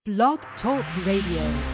Blog Talk Radio.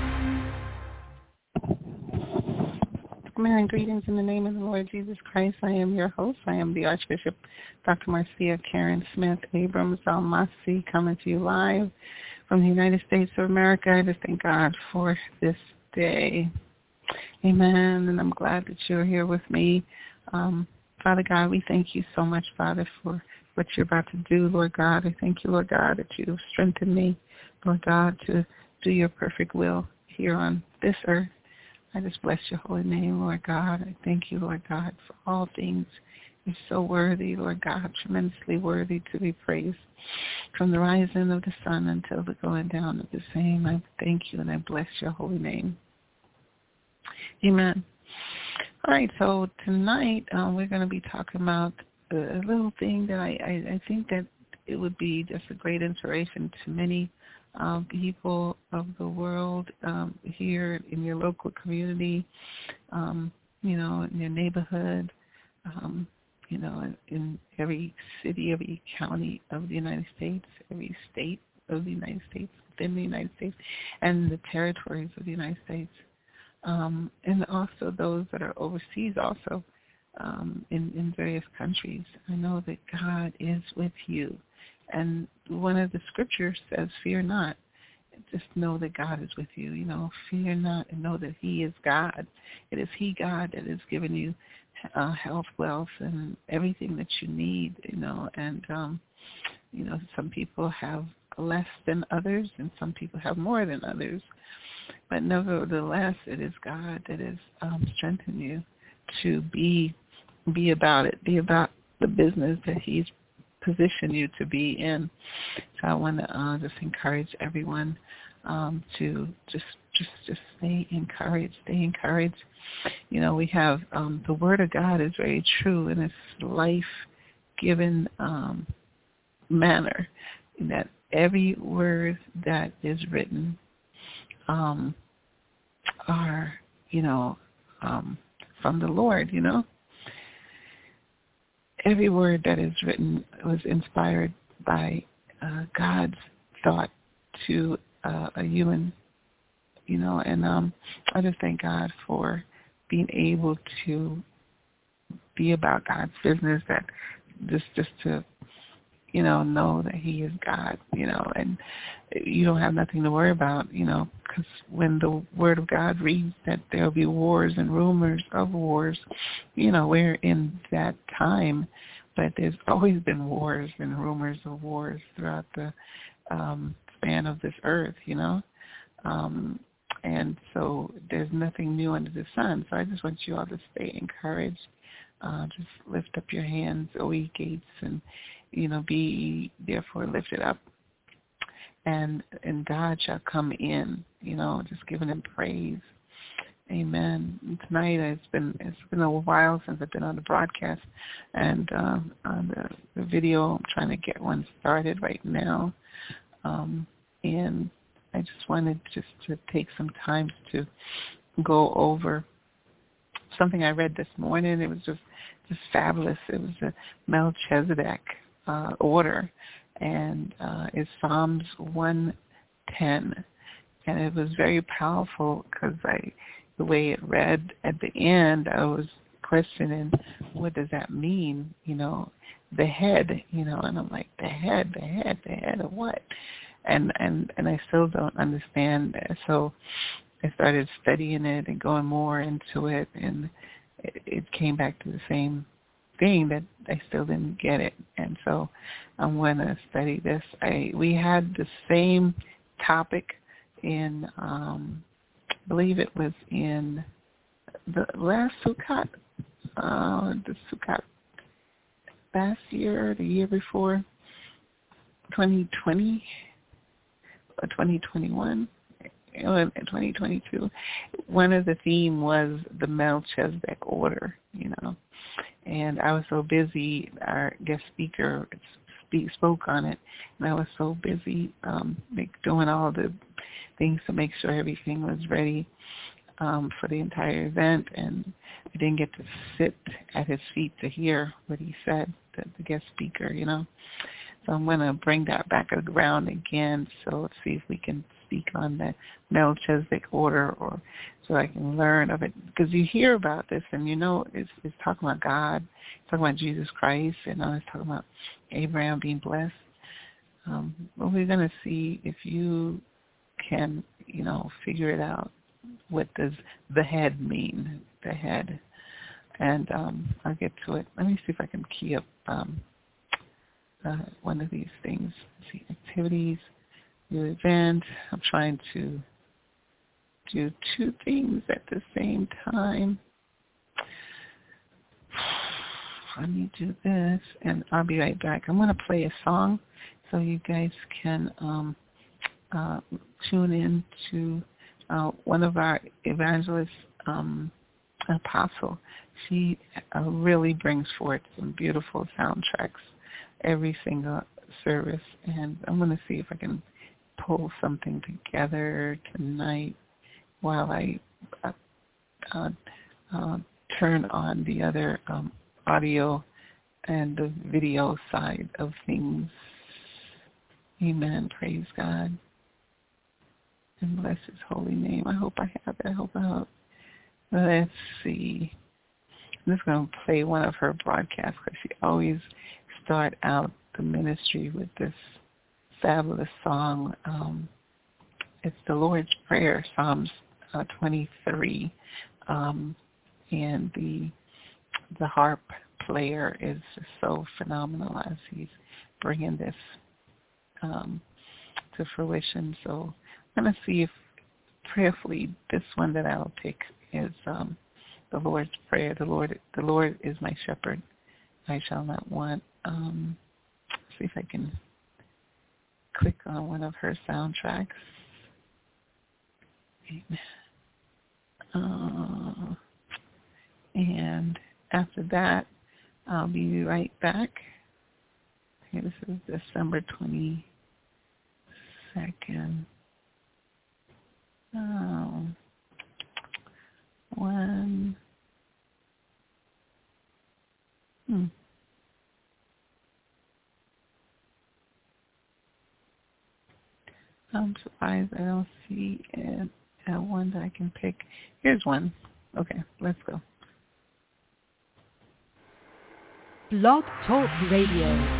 And greetings in the name of the Lord Jesus Christ. I am your host. I am the Archbishop Dr. Marcia Karen Smith Abrams Almasi, coming to you live from the United States of America. I just thank God for this day. Amen. And I'm glad that you're here with me. Father God, we thank you so much, Father, for what you're about to do, Lord God. I thank you, Lord God, that you strengthen me, Lord God, to do your perfect will here on this earth. I just bless your holy name, Lord God. I thank you, Lord God, for all things. You're so worthy, Lord God, tremendously worthy to be praised. From the rising of the sun until the going down of the same, I thank you and I bless your holy name. Amen. All right, so tonight we're going to be talking about a little thing that I think that it would be just a great inspiration to many people of the world here in your local community, in your neighborhood, in every city, every county of the United States, every state of the United States, within the United States, and the territories of the United States, and also those that are overseas also in various countries. I know that God is with you. And one of the scriptures says, fear not. Just know that God is with you. Fear not and know that he is God. It is he, God, that has given you health, wealth, and everything that you need, And, some people have less than others and some people have more than others. But nevertheless, it is God that has strengthened you to be about it, be about the business that he's position you to be in. So I want to just encourage everyone to just stay encouraged. Stay encouraged. We have the Word of God is very true in its life-given manner. That every word that is written are from the Lord. Every word that is written was inspired by God's thought to a human, and I just thank God for being able to be about God's business, that just to, know that he is God, and you don't have nothing to worry about, because when the Word of God reads that there will be wars and rumors of wars, we're in that time, but there's always been wars and rumors of wars throughout the span of this earth, and so there's nothing new under the sun. So I just want you all to stay encouraged. Just lift up your hands, O ye gates, and be therefore lifted up, and God shall come in. Just giving him praise. Amen. And tonight it's been a while since I've been on the broadcast, and on the video I'm trying to get one started right now, and I just wanted just to take some time to go over something I read this morning. It was just fabulous. It was a Melchizedek order, and it's Psalms 110, and it was very powerful because the way it read at the end, I was questioning, what does that mean? The head, and I'm like, the head of what? And I still don't understand. So I started studying it and going more into it, and it came back to the same thing, that I still didn't get it. And so I'm going to study this. We had the same topic in, I believe it was in the last Sukkot, the Sukkot last year, the year before, 2020 or 2021. In 2022, one of the theme was the Melchizedek order, and I was so busy. Our guest speaker spoke on it, and I was so busy doing all the things to make sure everything was ready for the entire event, and I didn't get to sit at his feet to hear what he said, the guest speaker, So I'm going to bring that back around again. So let's see if we can speak on the Melchizedek order, or so I can learn of it. Because you hear about this, and you know it's talking about God, it's talking about Jesus Christ, and it's talking about Abraham being blessed. But we're going to see if you can, figure it out. What does the head mean? The head. And I'll get to it. Let me see if I can key up one of these things. Let's see, activities, new event. I'm trying to do two things at the same time. Let me do this, and I'll be right back. I'm going to play a song so you guys can tune in to one of our evangelists, Apostle. She really brings forth some beautiful soundtracks every single service, and I'm going to see if I can pull something together tonight while I turn on the other audio and the video side of things. Amen. Praise God. And bless his holy name. I hope I have that. Let's see. I'm just going to play one of her broadcasts because she always start out the ministry with this fabulous song. It's the Lord's Prayer, Psalms 23. And the harp player is just so phenomenal as he's bringing this to fruition. So I'm going to see if prayerfully this one that I'll pick is the Lord's Prayer. The Lord is my shepherd, I shall not want. See if I can click on one of her soundtracks. And after that, I'll be right back. Okay, this is December 22nd. I'm surprised I don't see one that I can pick. Here's one. Okay, let's go. Blog Talk Radio.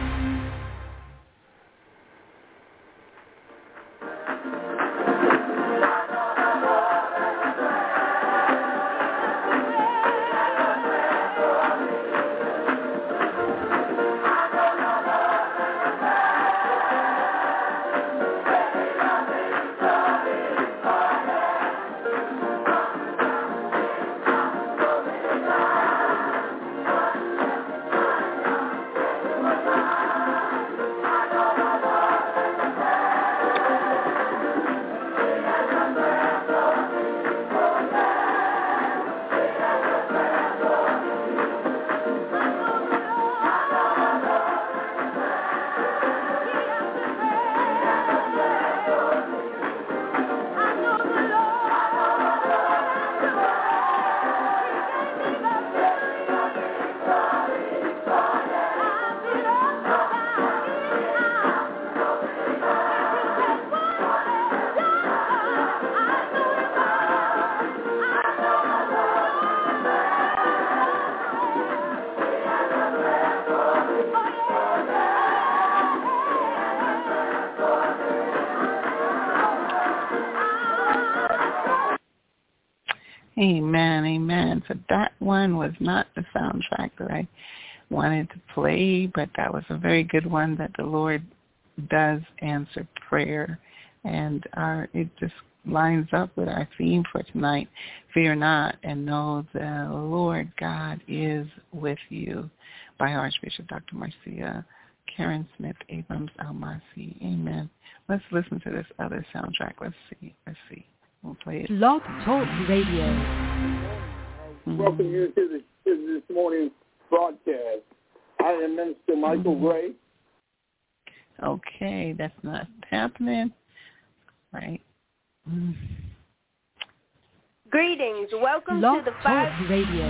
Amen, amen. So that one was not the soundtrack that I wanted to play, but that was a very good one that the Lord does answer prayer. And it just lines up with our theme for tonight. Fear not and know the Lord God is with you, by Archbishop Dr. Marcia Karen Smith Abrams Almasi. Amen. Let's listen to this other soundtrack. Let's see. We'll play it. Blog Talk Radio. Welcome you to this morning's broadcast. I am Minister Michael Gray. Okay, that's not happening. Right. Greetings. Welcome Blog to the Talk Radio.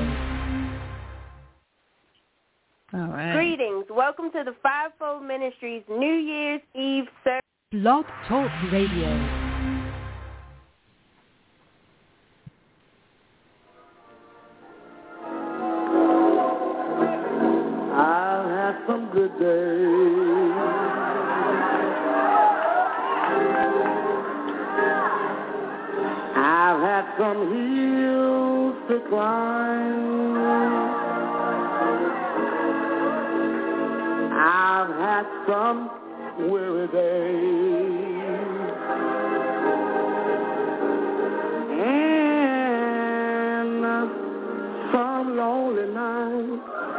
All right. Greetings. Welcome to the Fivefold Ministries New Year's Eve service. Blog Talk Radio. had some hills to climb. I've had some weary days. And some lonely nights.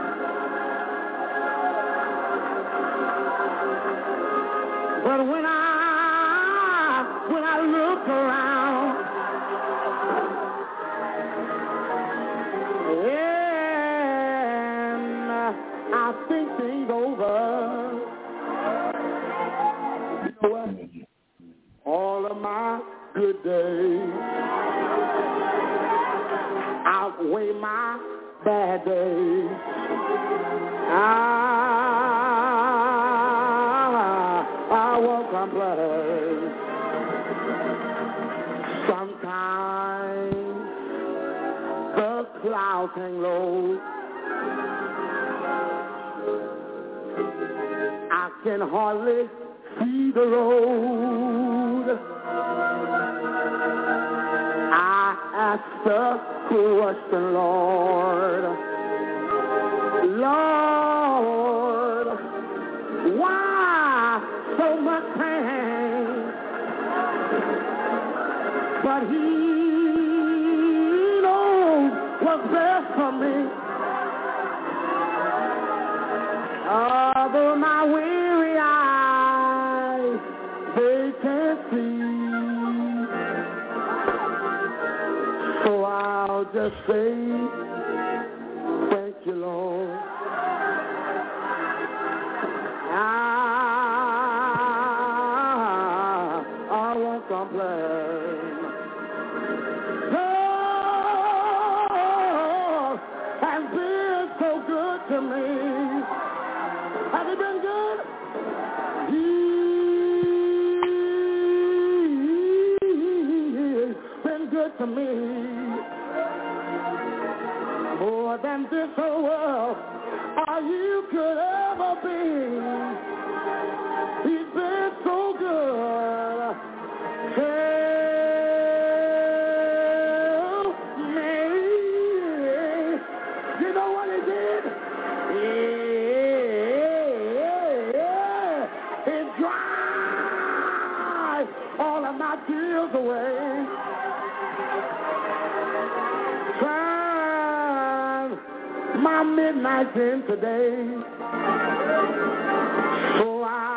But when I look around, and I think things over, you know what? All of my good days outweigh my bad days. I won't complain. Sometimes the clouds hang low. I can hardly see the road. I ask the question, Lord, why so much pain? But He knows what's best for me. Although my weary eyes, they can't see. So I'll just say, thank you, Lord. I won't complain. God has been so good to me. Has He been good? He's been good to me. More than this whole world or you could ever be. He's been so good. Tell me, you know what He did? He dried all of my tears away. My midnight into day. So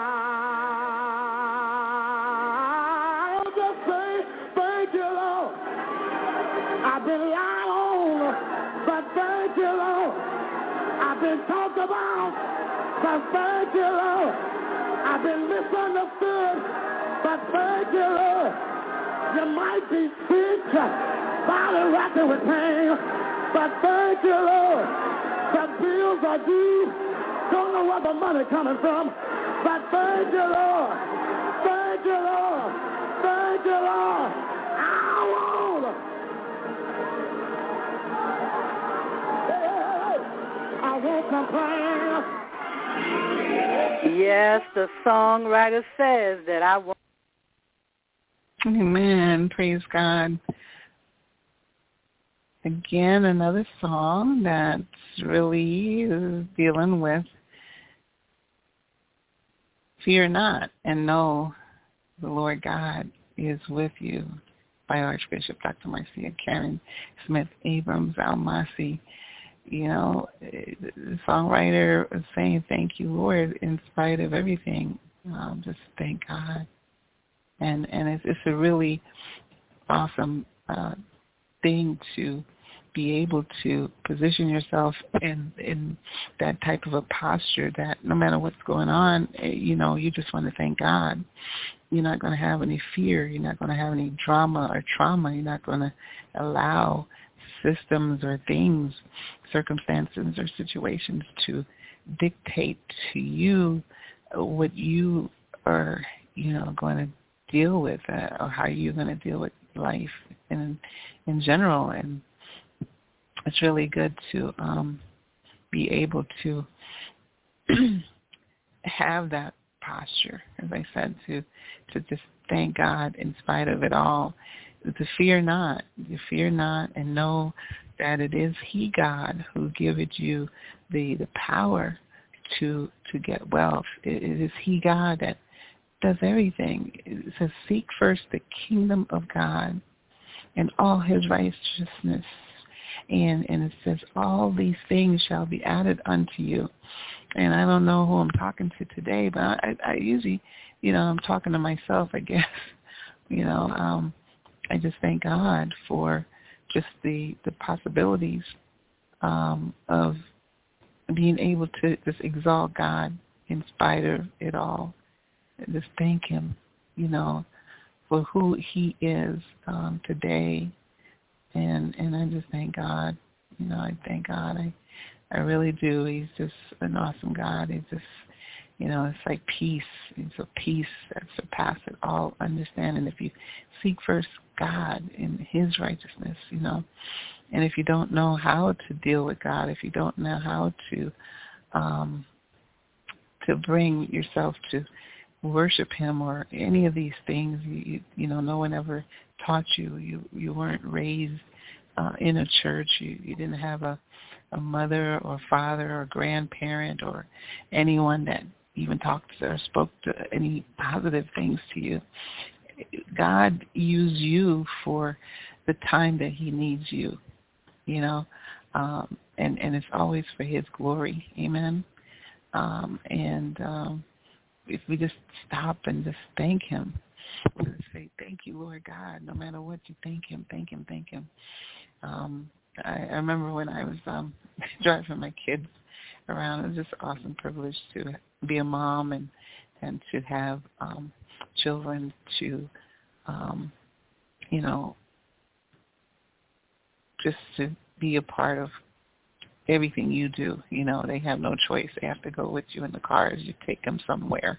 I'll just say, thank you, Lord. I've been lied on, but thank you, Lord. I've been talked about, but thank you, Lord. I've been misunderstood, but thank you, Lord. You might be sick, body racking with pain, but thank you, Lord. The bills are due. Don't know where the money coming from. But thank you, Lord. Thank you, Lord. Thank you, Lord. I won't complain. Yes, the songwriter says that I won't. Amen. Praise God. Again, another song that's really dealing with fear not and know the Lord God is with you by Archbishop Dr. Marcia Karen Smith Abrams Almasi. You know, the songwriter is saying, thank you, Lord, in spite of everything. Just thank God. And it's a really awesome thing to be able to position yourself in that type of a posture that no matter what's going on, you know, you just want to thank God. You're not going to have any fear. You're not going to have any drama or trauma. You're not going to allow systems or things, circumstances or situations to dictate to you what you are, you know, going to deal with or how you're going to deal with life in general. And it's really good to be able to have that posture, as I said, to just thank God in spite of it all. to fear not. You fear not, and know that it is He, God, who giveth you the power to get wealth. It is He, God, that does everything. It says, seek first the kingdom of God and all His righteousness. And it says, all these things shall be added unto you. And I don't know who I'm talking to today, but I usually, I'm talking to myself, I guess. I just thank God for just the possibilities of being able to just exalt God in spite of it all. Just thank Him, for who He is today. And I just thank God. I thank God. I really do. He's just an awesome God. He's just, it's like peace. It's a peace that surpasses all understanding. If you seek first God in His righteousness, and if you don't know how to deal with God, if you don't know how to bring yourself to worship Him or any of these things, no one ever taught you. You weren't raised in a church. You didn't have a mother or father or grandparent or anyone that even talked or spoke to any positive things to you. God used you for the time that He needs you, and it's always for His glory. Amen. If we just stop and just thank Him, just say, thank you, Lord God, no matter what, you thank Him, thank Him, thank Him. I remember when I was driving my kids around, it was just an awesome privilege to be a mom and to have children to, just to be a part of everything you do. They have no choice. They have to go with you in the car as you take them somewhere.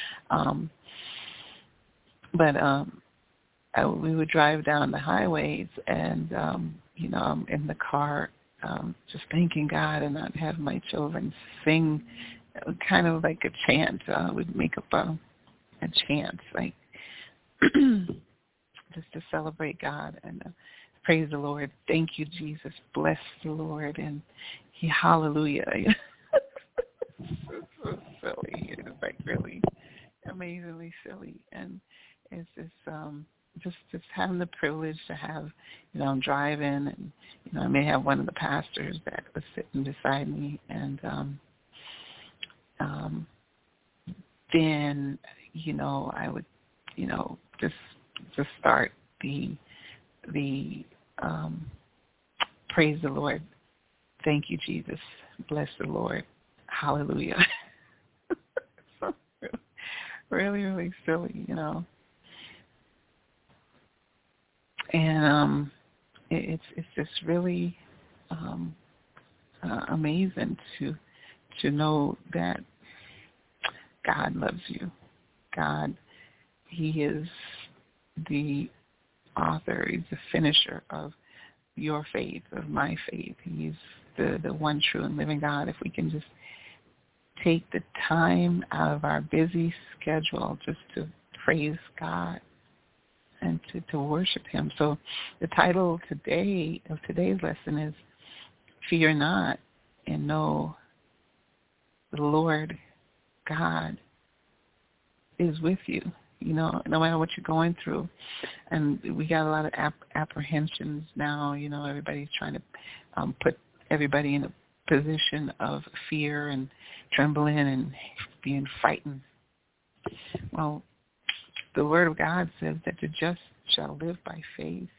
We would drive down the highways and, I'm in the car just thanking God, and I'd have my children sing kind of like a chant. We'd make up a chant, like just to celebrate God and praise the Lord. Thank you, Jesus. Bless the Lord. And hallelujah. It's so silly. It's like really amazingly silly. And it's just having the privilege to have, I'm driving and, I may have one of the pastors that was sitting beside me. And then, I would, just start the praise the Lord. Thank you, Jesus. Bless the Lord. Hallelujah. So really, really silly, And it's just really amazing to know that God loves you. God, He is the author, He's the finisher of your faith, of my faith. He's the one true and living God. If we can just take the time out of our busy schedule just to praise God and to worship Him. So the title of today's lesson is Fear Not, and know the Lord God is with you. No matter what you're going through. And we got a lot of apprehensions now. Everybody's trying to put everybody in a position of fear and trembling and being frightened. Well, the Word of God says that the just shall live by faith.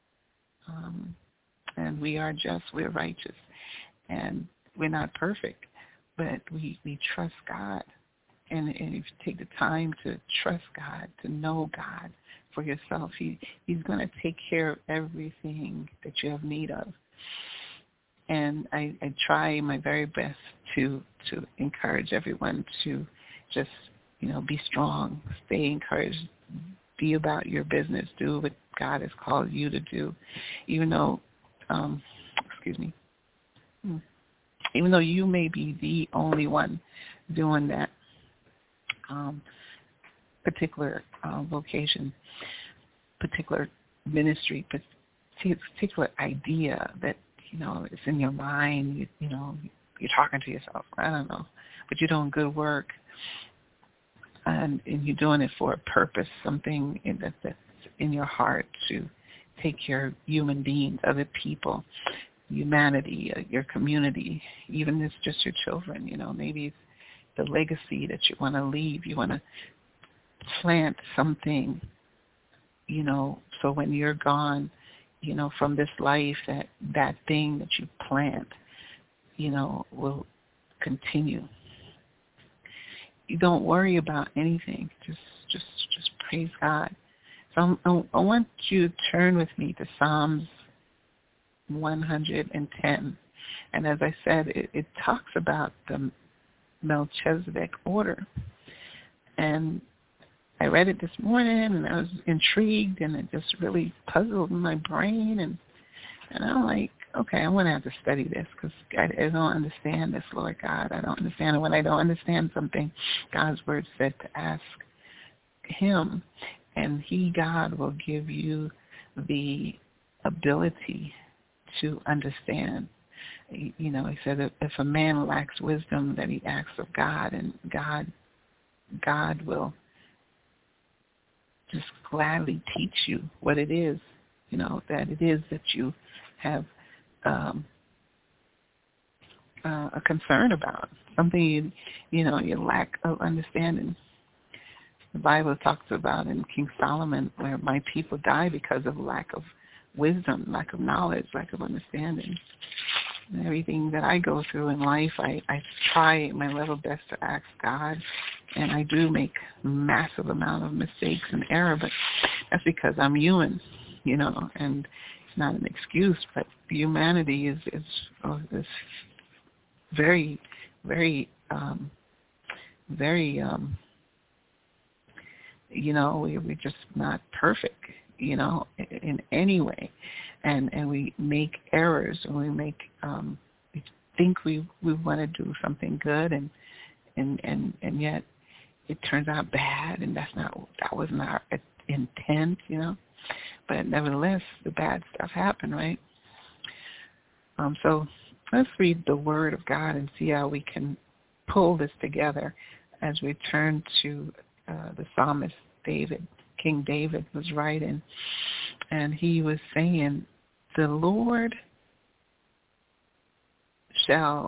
And we are just, we're righteous. And we're not perfect, but we trust God. And if you take the time to trust God, to know God for yourself, He's going to take care of everything that you have need of. And I try my very best to encourage everyone to just, be strong, stay encouraged, be about your business, do what God has called you to do, even though, even though you may be the only one doing that particular vocation, particular ministry, but particular idea that, it's in your mind, you're talking to yourself, I don't know, but you're doing good work, and you're doing it for a purpose, something that's in your heart to take care of human beings, other people, humanity, your community, even if it's just your children, maybe it's the legacy that you want to leave. You want to plant something, so when you're gone, from this life, that thing that you plant, will continue. You don't worry about anything. Just praise God. So I want you to turn with me to Psalms 110. And as I said, it talks about the Melchizedek order. And I read it this morning, and I was intrigued, and it just really puzzled my brain. And I'm like, okay, I'm going to have to study this because I don't understand this, Lord God. I don't understand it. When I don't understand something, God's word said to ask him, and he, God, will give you the ability to understand. He said that if a man lacks wisdom, that he asks of God, and God will just gladly teach you what it is, that it is that you have a concern about, something you lack of understanding. The Bible talks about in King Solomon where my people die because of lack of wisdom, lack of knowledge, lack of understanding. And everything that I go through in life, I try my level best to ask God, and I do make massive amount of mistakes and error, but that's because I'm human, and it's not an excuse, but humanity is very, very, very, we're just not perfect, in any way. And we make errors, and we think we want to do something good, and yet it turns out bad, and that wasn't our intent, But nevertheless, the bad stuff happened, right? So let's read the Word of God and see how we can pull this together as we turn to the psalmist David. King David was writing, and he was saying, the Lord shall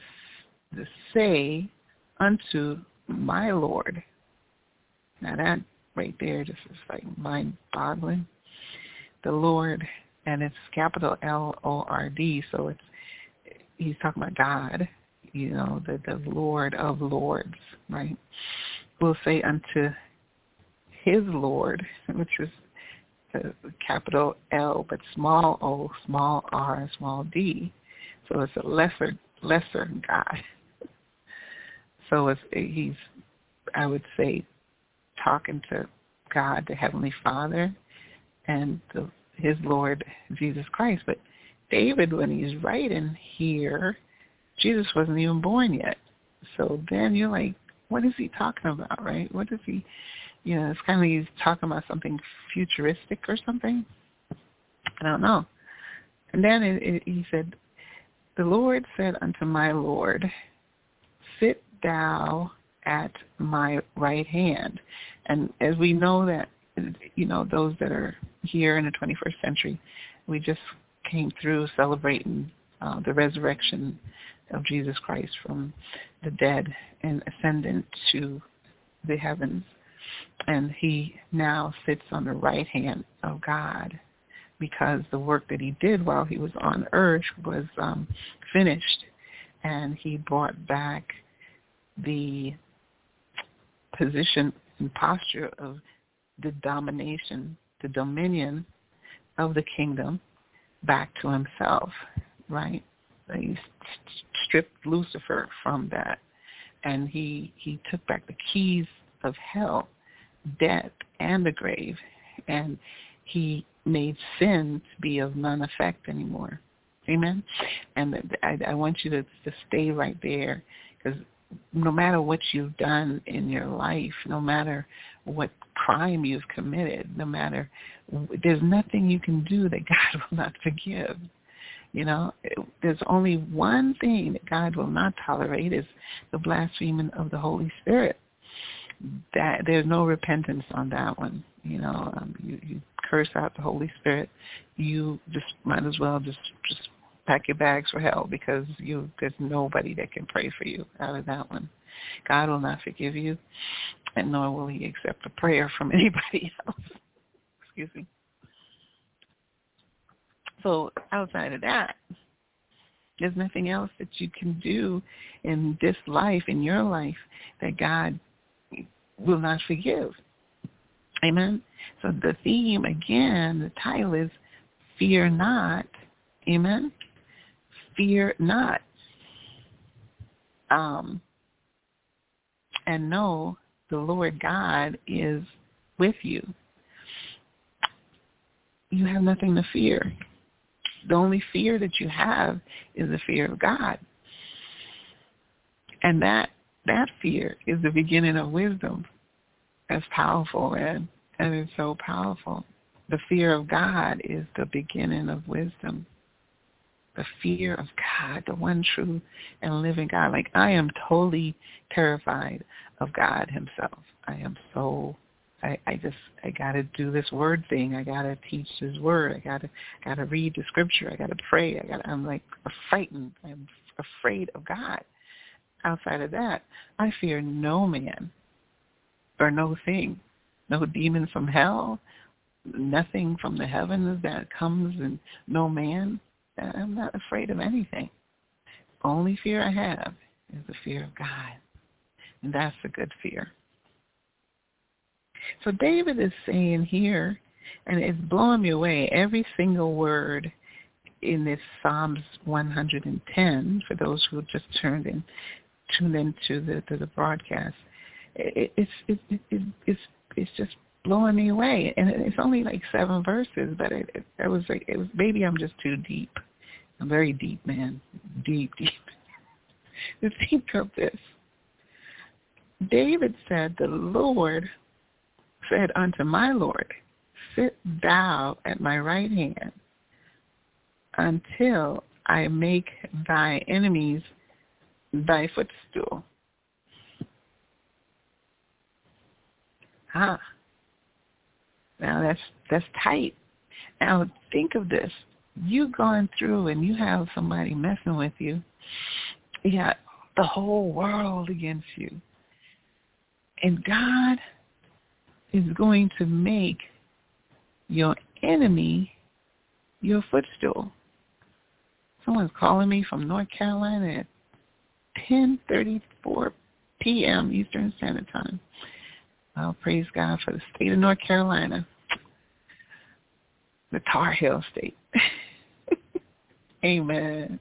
say unto my Lord. Now that right there just is like mind-boggling. The Lord, and it's capital L-O-R-D, so he's talking about God, the Lord of Lords, right? Will say unto his Lord, which is capital L, but small o, small r, small d. So it's a lesser God. So he's, I would say, talking to God, the Heavenly Father, and his Lord, Jesus Christ. But David, when he's writing here, Jesus wasn't even born yet. So then you're like, what is he talking about, right? What is he... it's kind of he's talking about something futuristic or something. I don't know. And then he said, the Lord said unto my Lord, sit thou at my right hand. And as we know that, those that are here in the 21st century, we just came through celebrating the resurrection of Jesus Christ from the dead and ascendant to the heavens. And he now sits on the right hand of God because the work that he did while he was on earth was finished. And he brought back the position and posture of the domination, the dominion of the kingdom back to himself, right? He stripped Lucifer from that. And he took back the keys of hell, death, and the grave, and he made sin to be of none effect anymore. Amen? And I want you to stay right there, because no matter what you've done in your life, no matter what crime you've committed, no matter, there's nothing you can do that God will not forgive. You know, there's only one thing that God will not tolerate is the blaspheming of the Holy Spirit. That there's no repentance on that one. You know, you curse out the Holy Spirit, you just might as well just pack your bags for hell, because there's nobody that can pray for you out of that one. God will not forgive you, and nor will he accept a prayer from anybody else. Excuse me. So outside of that, there's nothing else that you can do in this life, in your life, that God will not forgive. Amen? So the theme, again, the title is Fear Not. Amen? Fear not. And know the Lord God is with you. You have nothing to fear. The only fear that you have is the fear of God. And that fear is the beginning of wisdom. That's powerful, man. And it's so powerful. The fear of God is the beginning of wisdom. The fear of God, the one true and living God. Like, I am totally terrified of God himself. I am so, I got to do this word thing. I got to teach his word. I got to read the scripture. I got to pray. I'm like frightened. I'm afraid of God. Outside of that, I fear no man or no thing, no demon from hell, nothing from the heavens that comes, and no man. I'm not afraid of anything. Only fear I have is the fear of God. And that's a good fear. So David is saying here, and it's blowing me away, every single word in this Psalms 110, for those who just tuned into the broadcast, it's just blowing me away. And it's only like 7 verses, but it was maybe I'm just too deep. I'm very deep, man. Deep. To think of this. David said, the Lord said unto my Lord, sit thou at my right hand until I make thy enemies thy footstool. Now that's tight. Now think of this. You've gone through and you have somebody messing with you. You got the whole world against you. And God is going to make your enemy your footstool. Someone's calling me from North Carolina at 10:34 p.m. Eastern Standard Time. Well, praise God for the state of North Carolina, the Tar Heel state. Amen.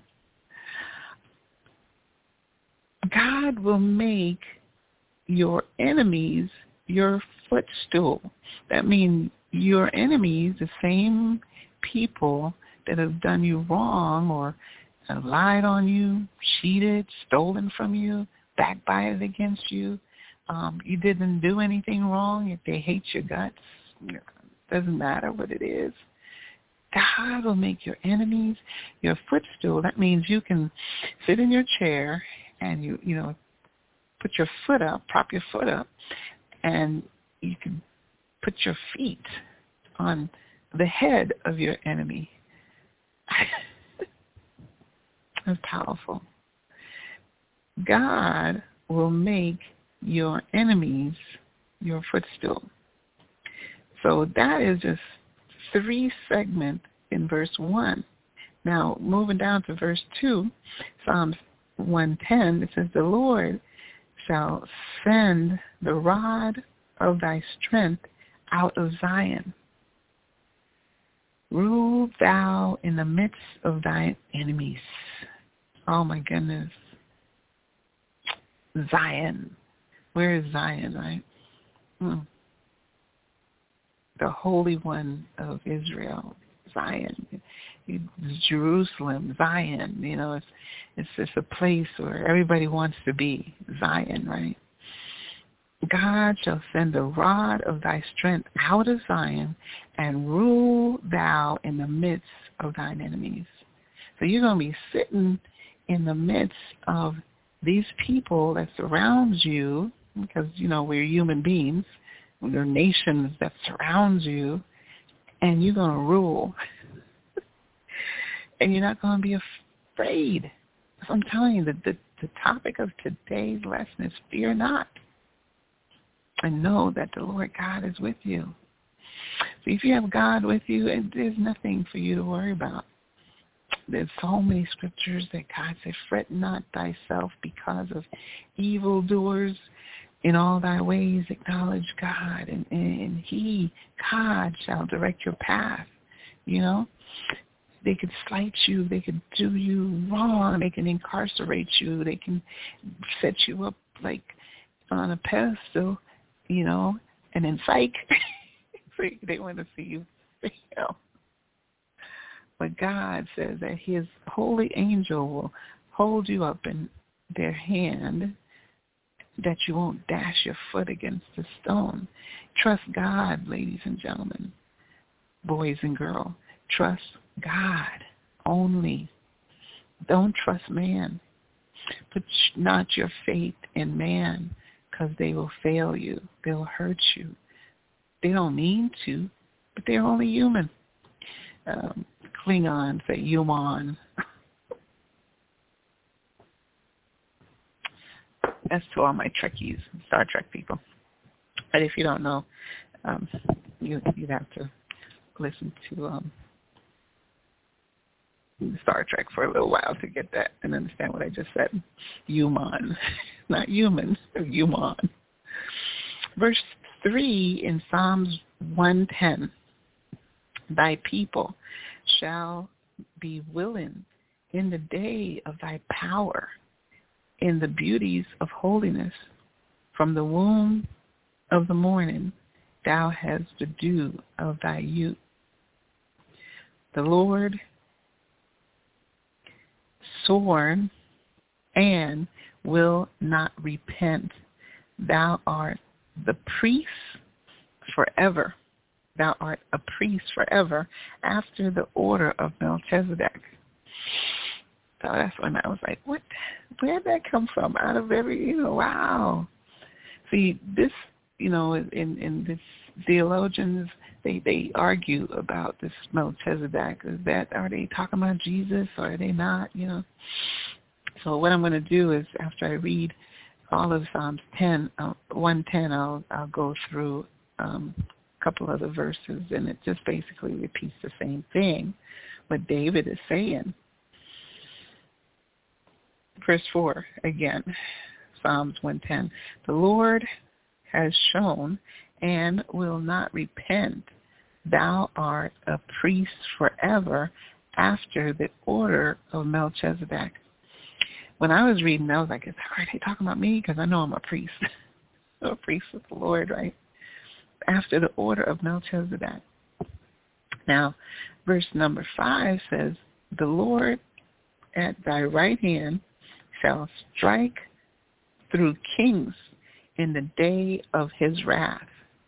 God will make your enemies your footstool. That means your enemies, the same people that have done you wrong or have lied on you, cheated, stolen from you, backbited against you. You didn't do anything wrong. If they hate your guts, it doesn't matter what it is. God will make your enemies your footstool. That means you can sit in your chair and you put your foot up, prop your foot up, and you can put your feet on the head of your enemy. That's powerful. God will make your enemies your footstool. So that is just 3 segments in verse 1. Now, moving down to verse 2, Psalms 110, it says, the Lord shall send the rod of thy strength out of Zion. Rule thou in the midst of thine enemies. Oh, my goodness. Zion. Where is Zion, right? The Holy One of Israel, Zion. Jerusalem, Zion. It's just a place where everybody wants to be. Zion, right? God shall send the rod of thy strength out of Zion, and rule thou in the midst of thine enemies. So you're going to be sitting in the midst of these people that surround you, because, we're human beings. There are nations that surround you, and you're going to rule. And you're not going to be afraid. So I'm telling you that the topic of today's lesson is fear not. And know that the Lord God is with you. So if you have God with you, there's nothing for you to worry about. There's so many scriptures that God said, fret not thyself because of evildoers. In all thy ways acknowledge God, and he, God, shall direct your path. They could slight you. They could do you wrong. They can incarcerate you. They can set you up like on a pedestal, and then psych. They want to see you fail. But God says that his holy angel will hold you up in their hand, that you won't dash your foot against a stone. Trust God, ladies and gentlemen, boys and girls. Trust God only. Don't trust man. Put not your faith in man, because they will fail you. They'll hurt you. They don't mean to, but they're only human. Klingons say human. That's to all my Trekkies, Star Trek people. But if you don't know, you'd have to listen to Star Trek for a little while to get that and understand what I just said. Human, not human, human. Verse 3 in Psalms 110, thy people shall be willing in the day of thy power, in the beauties of holiness. From the womb of the morning thou hast the dew of thy youth. The Lord sworn and will not repent. Thou art the priest forever. Thou art a priest forever after the order of Melchizedek. So that's when I was like, what? Where'd that come from? Out of every, wow. See, this, in this theologians, they argue about this Melchizedek. Are they talking about Jesus or are they not, So what I'm going to do is after I read all of Psalms 110, I'll go through a couple other verses, and it just basically repeats the same thing what David is saying. Verse 4 again, Psalms 110. The Lord has shown and will not repent. Thou art a priest forever after the order of Melchizedek. When I was reading, I was like, are they talking about me? Because I know I'm a priest. A priest of the Lord, right? After the order of Melchizedek. Now, verse number 5 says, the Lord at thy right hand shall strike through kings in the day of his wrath.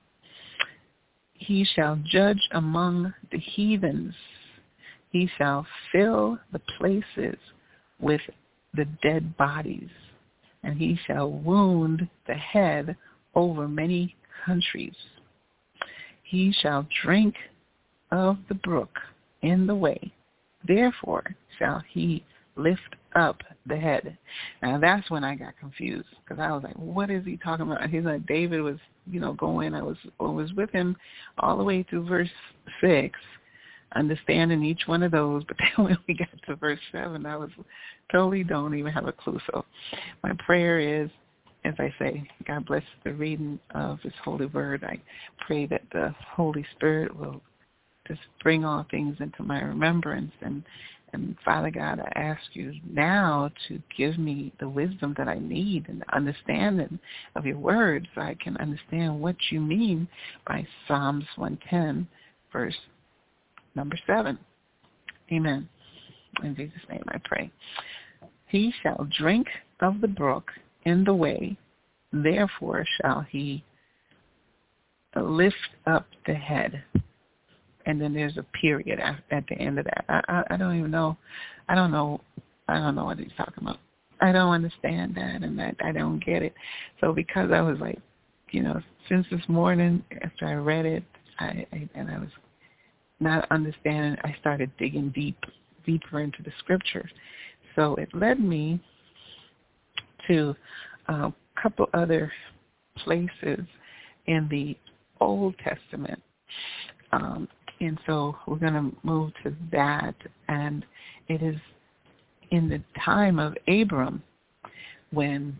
He shall judge among the heathens. He shall fill the places with the dead bodies, and he shall wound the head over many countries. He shall drink of the brook in the way. Therefore shall he lift up the head. Now that's when I got confused, because I was like, what is he talking about? He's like, David was, going. I was with him all the way through verse 6, understanding each one of those. But then when we got to verse 7, I was totally don't even have a clue. So my prayer is, as I say, God bless the reading of his holy word. I pray that the Holy Spirit will just bring all things into my remembrance. And Father God, I ask you now to give me the wisdom that I need and the understanding of your word so I can understand what you mean by Psalms 110, verse number 7. Amen. In Jesus' name I pray. He shall drink of the brook in the way. therefore shall he lift up the head. And then there's a period at the end of that. I don't even know. I don't know what he's talking about. I don't understand that, and I don't get it. So because I was like, since this morning after I read it, I was not understanding, I started digging deeper into the scriptures. So it led me to a couple other places in the Old Testament. And so we're going to move to that. And it is in the time of Abram when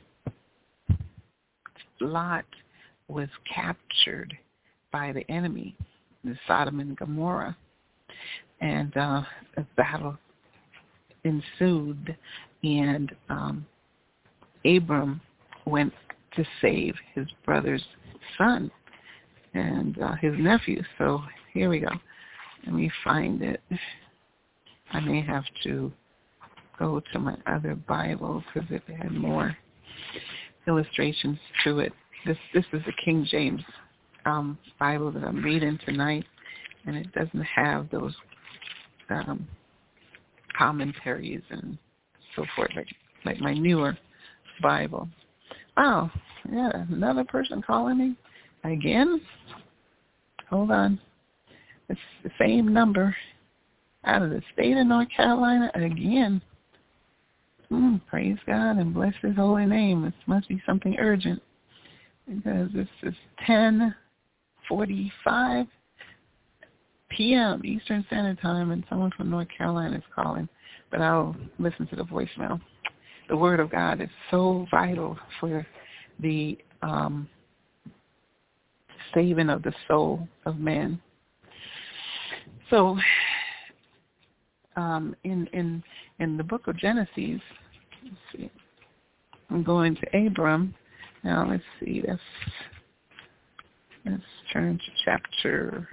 Lot was captured by the enemy, the Sodom and Gomorrah. And a battle ensued, and Abram went to save his brother's son and his nephew. So here we go. Let me find it. I may have to go to my other Bible because it had more illustrations to it. This is the King James Bible that I'm reading tonight, and it doesn't have those commentaries and so forth like my newer Bible. Oh, yeah, another person calling me again. Hold on. It's the same number out of the state of North Carolina again. Praise God and bless his holy name. It must be something urgent because this is 10:45 p.m. Eastern Standard Time, and someone from North Carolina is calling. But I'll listen to the voicemail. The Word of God is so vital for the saving of the soul of man. So, in the book of Genesis, let's see, I'm going to Abram. Now let's see. Let's turn to chapter.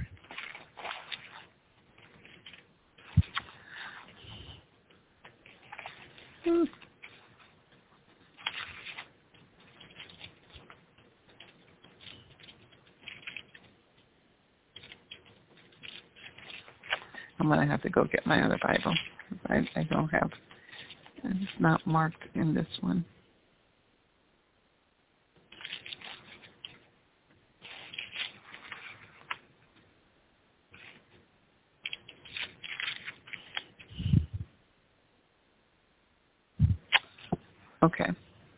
I'm going to have to go get my other Bible. I don't have, it's not marked in this one. Okay.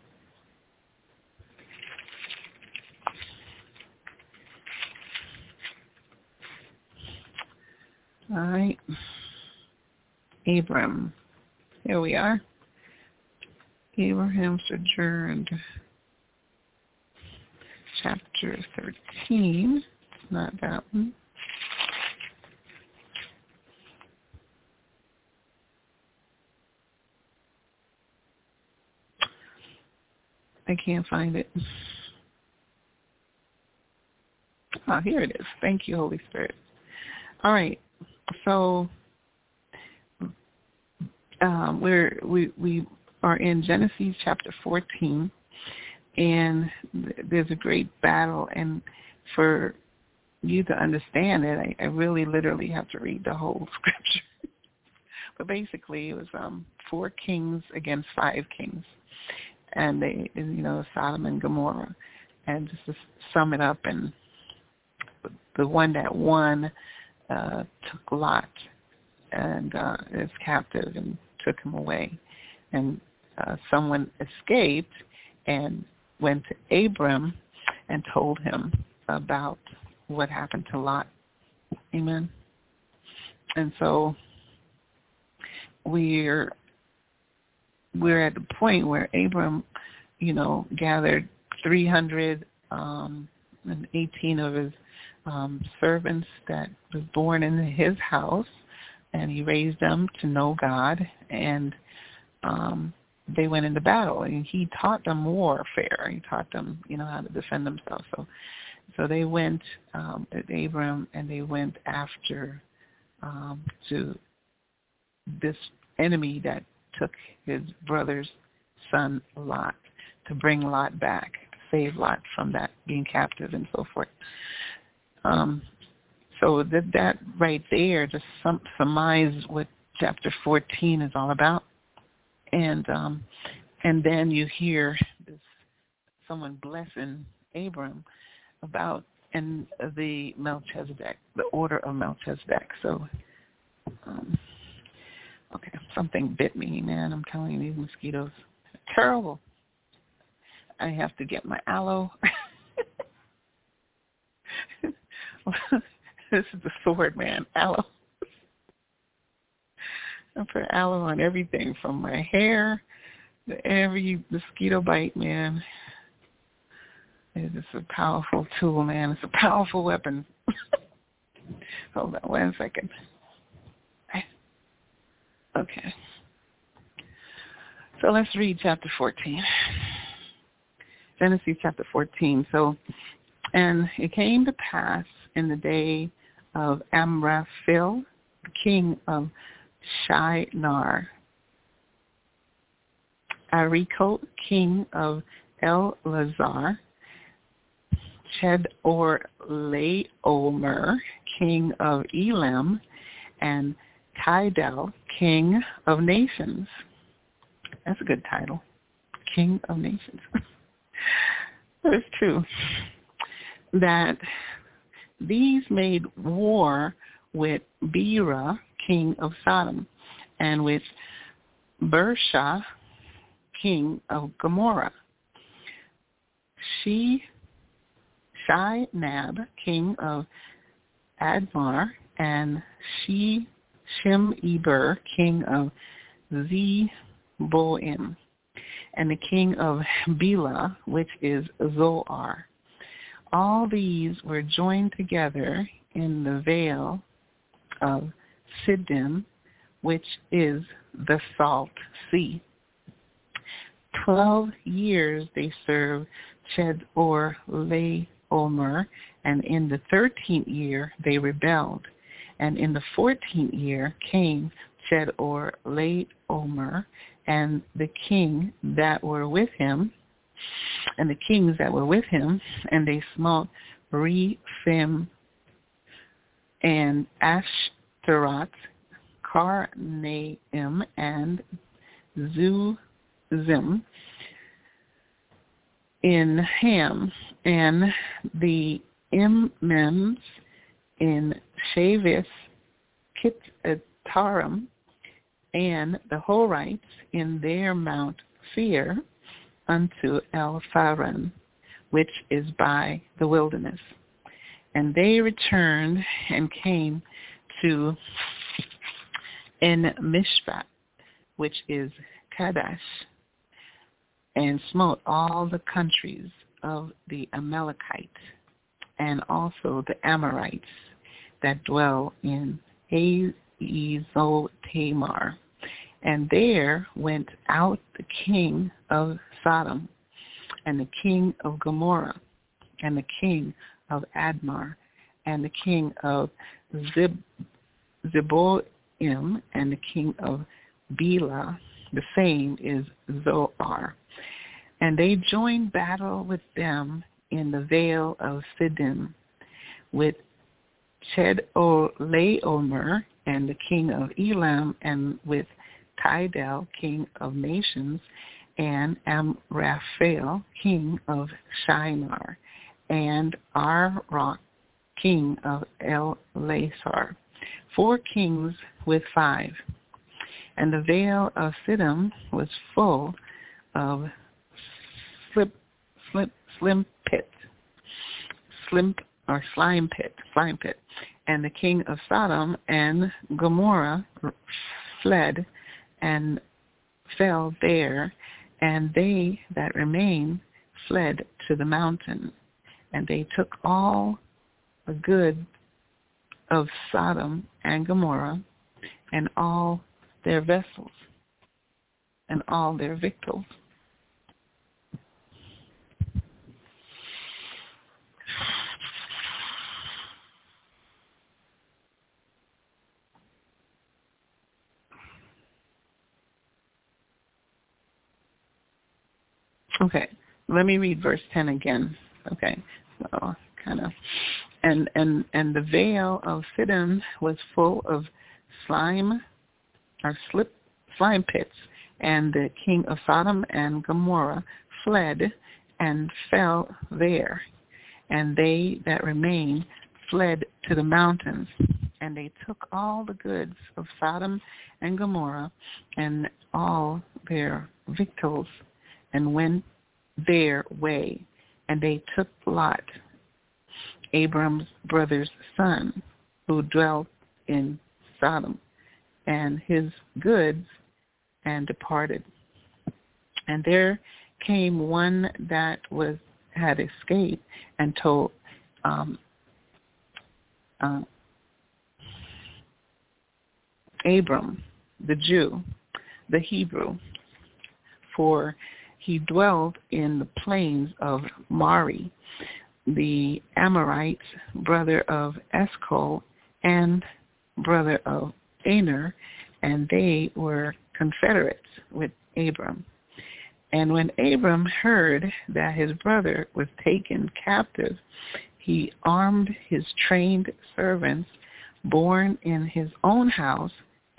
All right. Abram. Here we are. Abraham sojourned. Chapter 13. It's not that one. I can't find it. Oh, here it is. Thank you, Holy Spirit. All right. So we are in Genesis chapter 14, and there's a great battle. And for you to understand it, I really literally have to read the whole scripture. But basically, it was 4 kings against 5 kings, and they, Sodom and Gomorrah. And just to sum it up, and the one that won took Lot and is captive and took him away. And someone escaped and went to Abram and told him about what happened to Lot. Amen. And so we're at the point where Abram, gathered 318 of his servants that was born in his house, and he raised them to know God, and they went into battle, and he taught them warfare. He taught them, how to defend themselves. So they went, Abram, and they went after to this enemy that took his brother's son Lot, to bring Lot back. save Lot from that, being captive and so forth. So that right there just surmises what chapter 14 is all about. And then you hear someone blessing Abram about the Melchizedek, the order of Melchizedek. So, okay, something bit me, man. I'm telling you, these mosquitoes are terrible. I have to get my aloe. This is the sword, man. Aloe. I put aloe on everything from my hair to every mosquito bite, man. It's a powerful tool, man. It's a powerful weapon. Hold on 1 second. Okay. So let's read chapter 14. Genesis chapter 14. So, and it came to pass in the day of Amraphel, king of Shinar, Arikot, king of Elazar, Chedorlaomer, king of Elam, and Tidal, king of nations. That's a good title, King of Nations. It's true that these made war with Bera, king of Sodom, and with Bersha, king of Gomorrah. Shinab, king of Admar, and Shemeber, king of Zeboim, and the king of Bela, which is Zoar. All these were joined together in the vale of Siddim, which is the Salt Sea. 12 years they served Chedorlaomer, and in the 13th year they rebelled. And in the 14th year came Chedorlaomer and the king that were with him, and the kings that were with him, and they smote Rephaim and Ashtaroth, Karnaim, and Zuzim in Ham, and the Immems in Shavis, Kittarim, and the Horites in their Mount Seir unto El-Pharan, which is by the wilderness. And they returned and came to En-Mishpat, which is Kadesh, and smote all the countries of the Amalekites, and also the Amorites that dwell in Ezotamar. And there went out the king of Sodom, and the king of Gomorrah, and the king of Admar, and the king of Zeboim, and the king of Bela, the same is Zoar. And they joined battle with them in the vale of Siddim, with Chedorlaomer and the king of Elam, and with Tidal, king of nations, and Amraphel, king of Shinar, and Arok, king of Elasar, 4 kings with 5. And the vale of Siddim was full of slime pit. And the king of Sodom and Gomorrah fled and fell there, and they that remained fled to the mountain. And they took all the good of Sodom and Gomorrah, and all their vessels, and all their victuals. Okay, let me read verse 10 again. Okay, so kind of, and the vale of Siddim was full of slime pits, and the king of Sodom and Gomorrah fled and fell there, and they that remained fled to the mountains, and they took all the goods of Sodom and Gomorrah and all their victuals, and went their way, and they took Lot, Abram's brother's son, who dwelt in Sodom, and his goods, and departed. And there came one that had escaped, and told Abram, the Jew, the Hebrew, for he dwelled in the plains of Mari, the Amorite, brother of Eshcol, and brother of Aner, and they were confederates with Abram. And when Abram heard that his brother was taken captive, he armed his trained servants, born in his own house,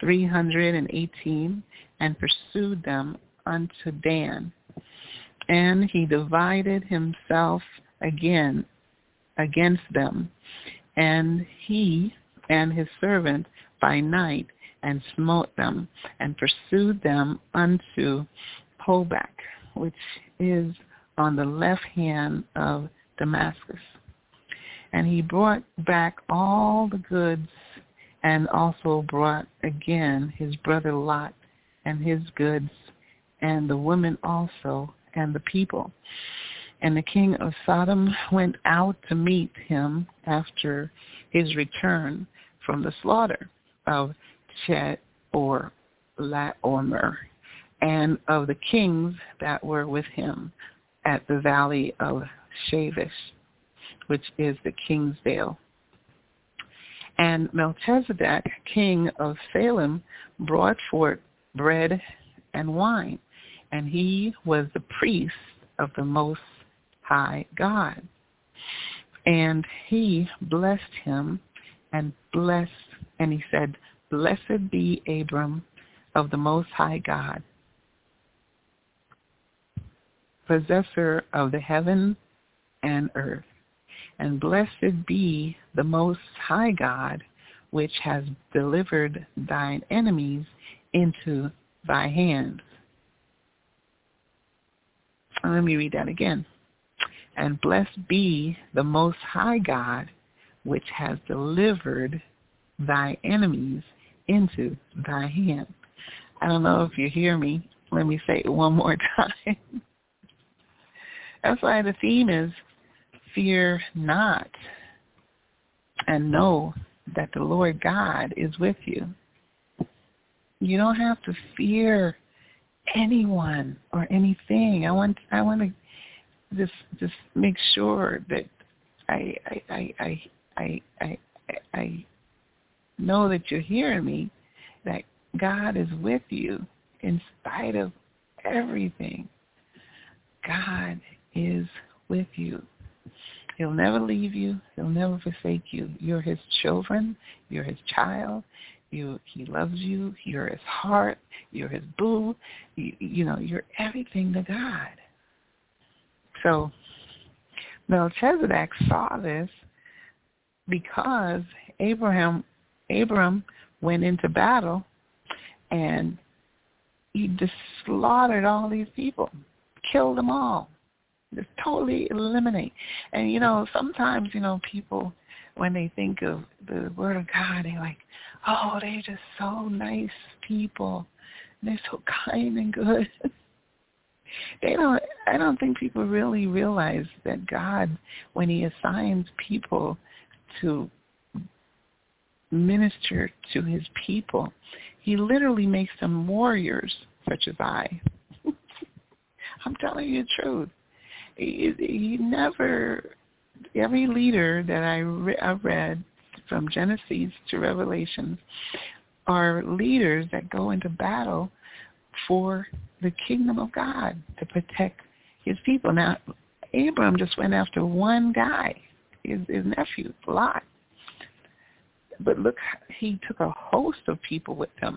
318, and pursued them unto Dan. And he divided himself again against them, and he and his servant by night, and smote them, and pursued them unto Hobach, which is on the left hand of Damascus. And he brought back all the goods, and also brought again his brother Lot and his goods, and the women also, and the people. And the king of Sodom went out to meet him after his return from the slaughter of Chet or Laomer, and of the kings that were with him at the valley of Shavish, which is the king's vale. And Melchizedek, king of Salem, brought forth bread and wine, and he was the priest of the Most High God. And he blessed him, and he said, Blessed be Abram of the Most High God, possessor of the heaven and earth. And blessed be the Most High God, which has delivered thine enemies into thy hands. Let me read that again. And blessed be the Most High God, which has delivered thy enemies into thy hand. I don't know if you hear me. Let me say it one more time. That's why the theme is fear not, and know that the Lord God is with you. You don't have to fear anyone or anything. I want to just make sure that I know that you're hearing me, that God is with you in spite of everything. God is with you. He'll never leave you. He'll never forsake you. You're his children. You're his child. He loves you. You're his heart. You're his boo. You're everything to God. So Melchizedek saw this because Abram went into battle and he just slaughtered all these people, killed them all, just totally eliminate. And, sometimes, people, when they think of the Word of God, they're like, oh, they're just so nice people. They're so kind and good. I don't think people really realize that God, when he assigns people to minister to his people, he literally makes them warriors such as I. I'm telling you the truth. He never, every leader that I've read from Genesis to Revelation are leaders that go into battle for the kingdom of God, to protect his people. Now, Abram just went after one guy, his nephew, Lot. But look, he took a host of people with him,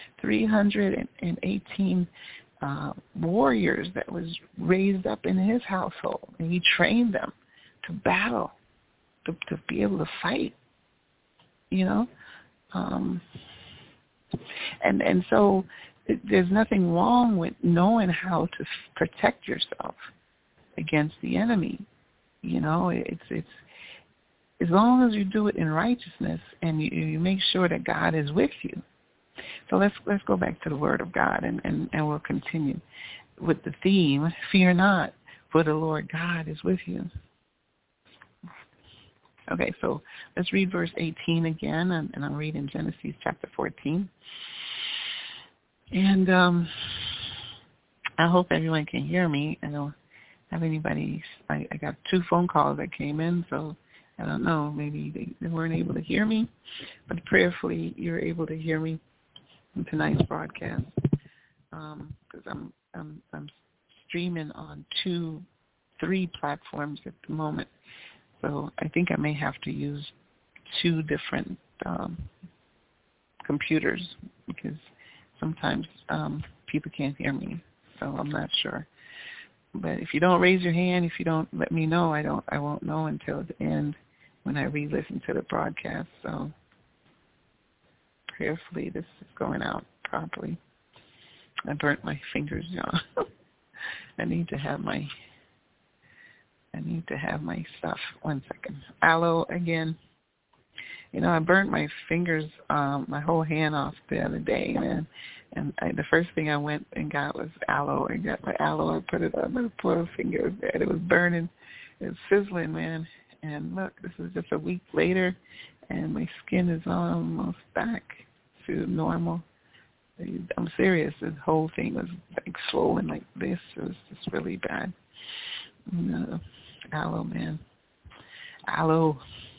318 warriors that was raised up in his household. And he trained them to battle, to be able to fight, you know. And so there's nothing wrong with knowing how to protect yourself against the enemy. You know, it's as long as you do it in righteousness and you make sure that God is with you. So let's go back to the Word of God and we'll continue with the theme, fear not, for the Lord God is with you. Okay, so let's read verse 18 again, and I'm reading Genesis chapter 14. And I hope everyone can hear me. I don't have anybody. I got 2 phone calls that came in, so I don't know. Maybe they weren't able to hear me, but prayerfully you're able to hear me in tonight's broadcast, because I'm streaming on 3 platforms at the moment. So I think I may have to use 2 different computers because sometimes people can't hear me. So I'm not sure. But if you don't raise your hand, if you don't let me know, I won't know until the end when I re-listen to the broadcast. So prayerfully this is going out properly. I burnt my fingers, y'all. I need to have my stuff. 1 second. Aloe again. You know, I burnt my fingers, my whole hand off the other day, man. And the first thing I went and got was aloe. I got my aloe. I put it on my poor finger. It was burning. It was sizzling, man. And look, this is just a week later, and my skin is almost back to normal. I'm serious. This whole thing was like swollen like this. It was just really bad. No, aloe, man. Aloe.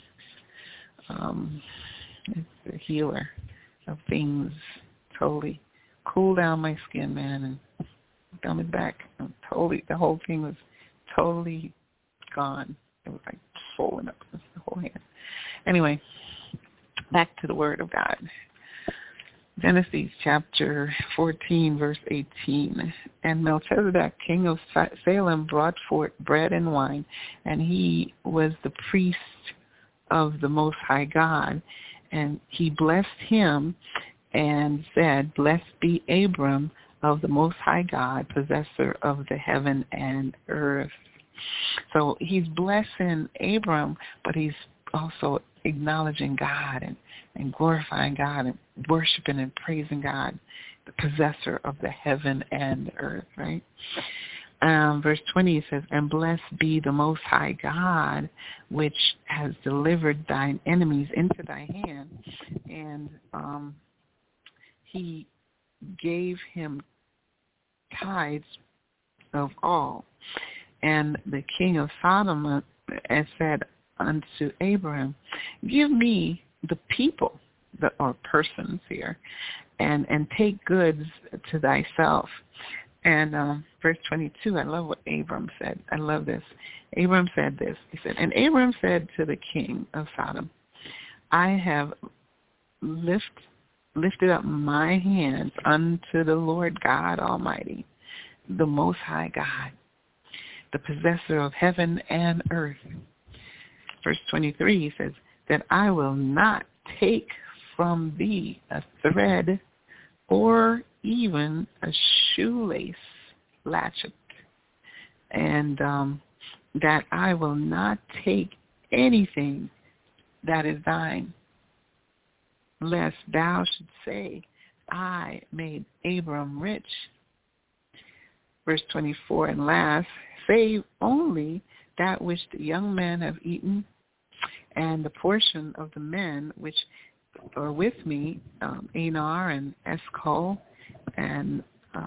It's a healer of things. Totally cool down my skin, man, and coming back. The whole thing was totally gone. It was like swollen up the whole hand. Anyway, back to the Word of God. Genesis chapter 14, verse 18. And Melchizedek, king of Salem, brought forth bread and wine, and he was the priest of the Most High God. And he blessed him and said, "Blessed be Abram of the Most High God, possessor of the heaven and earth." So he's blessing Abram, but he's also acknowledging God and glorifying God and worshiping and praising God, the possessor of the heaven and earth, right? Verse 20 says, "And blessed be the Most High God, which has delivered thine enemies into thy hand." And he gave him tithes of all. And the king of Sodom said unto Abraham, "Give me the people," or persons here, and take goods to thyself. And verse 22, I love what Abram said. I love this. Abram said this. He said, "And Abram said to the king of Sodom, I have lifted up my hands unto the Lord God Almighty, the Most High God, the possessor of heaven and earth." Verse 23, he says, "That I will not take from thee a thread or even a shoelace latchet, and that I will not take anything that is thine, lest thou should say, I made Abram rich." Verse 24, and last, "Save only that which the young men have eaten, and the portion of the men which are with me, Anar and Eshcol and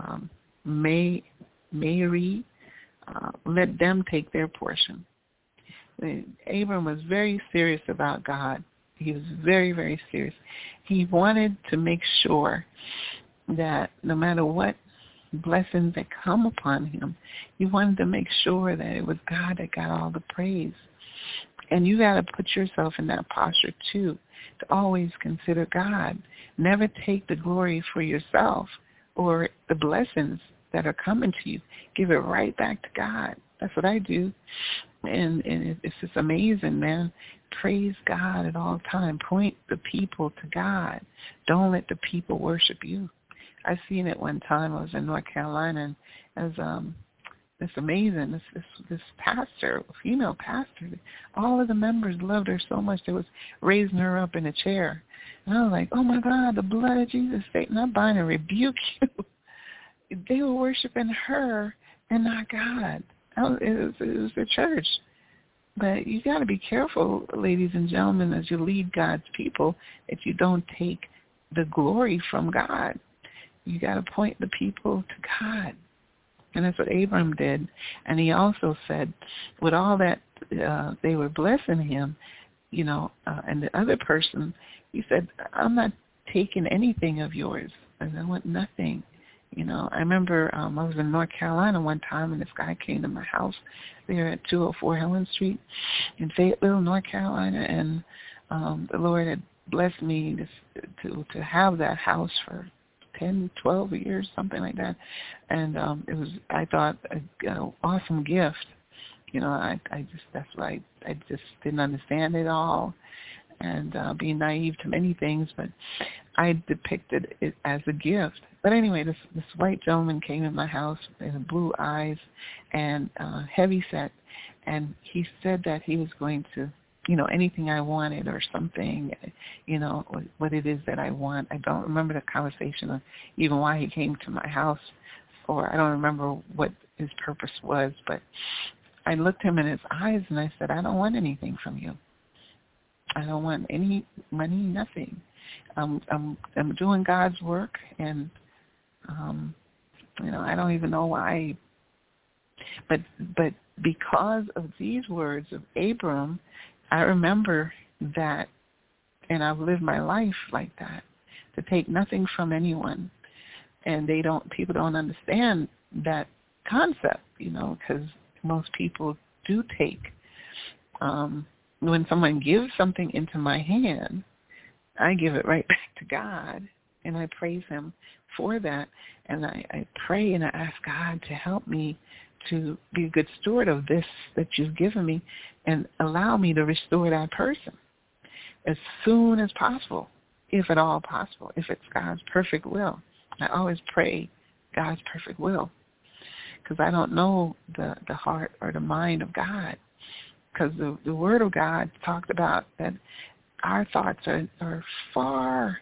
Mary, let them take their portion." Abram was very serious about God. He was very, very serious. He wanted to make sure that no matter what blessings that come upon him. You wanted to make sure that it was God that got all the praise. And you got to put yourself in that posture too, to always consider God. Never take the glory for yourself or the blessings that are coming to you. Give it right back to God. That's what I do. And it's just amazing, man. Praise God at all times. Point the people to God. Don't let the people worship you. I seen it one time. I was in North Carolina, and it's amazing. This pastor, female pastor, all of the members loved her so much they was raising her up in a chair. And I was like, oh my God, the blood of Jesus, Satan, I bind and rebuke you. They were worshiping her and not God. It was the church. But you got to be careful, ladies and gentlemen, as you lead God's people, that you don't take the glory from God. You got to point the people to God. And that's what Abram did. And he also said, with all that they were blessing him, and the other person, he said, I'm not taking anything of yours. I want nothing. I remember I was in North Carolina one time, and this guy came to my house there at 204 Helen Street in Fayetteville, North Carolina, and the Lord had blessed me to have that house for 10, 12 years, something like that. And it was, I thought, an awesome gift. That's why I just didn't understand it all and being naive to many things, but I depicted it as a gift. But anyway, this white gentleman came in my house with blue eyes and heavy set, and he said that he was going to, anything I wanted or something, what it is that I want. I don't remember the conversation or even why he came to my house, or I don't remember what his purpose was, but I looked him in his eyes and I said, I don't want anything from you. I don't want any money, nothing. I'm doing God's work, and I don't even know why. But because of these words of Abram, I remember that, and I've lived my life like that, to take nothing from anyone. And people don't understand that concept, because most people do take. When someone gives something into my hand, I give it right back to God, and I praise him for that. And I pray and I ask God to help me to be a good steward of this that you've given me, and allow me to restore that person as soon as possible, if at all possible, if it's God's perfect will. I always pray God's perfect will, because I don't know the heart or the mind of God, because the Word of God talked about that our thoughts are far,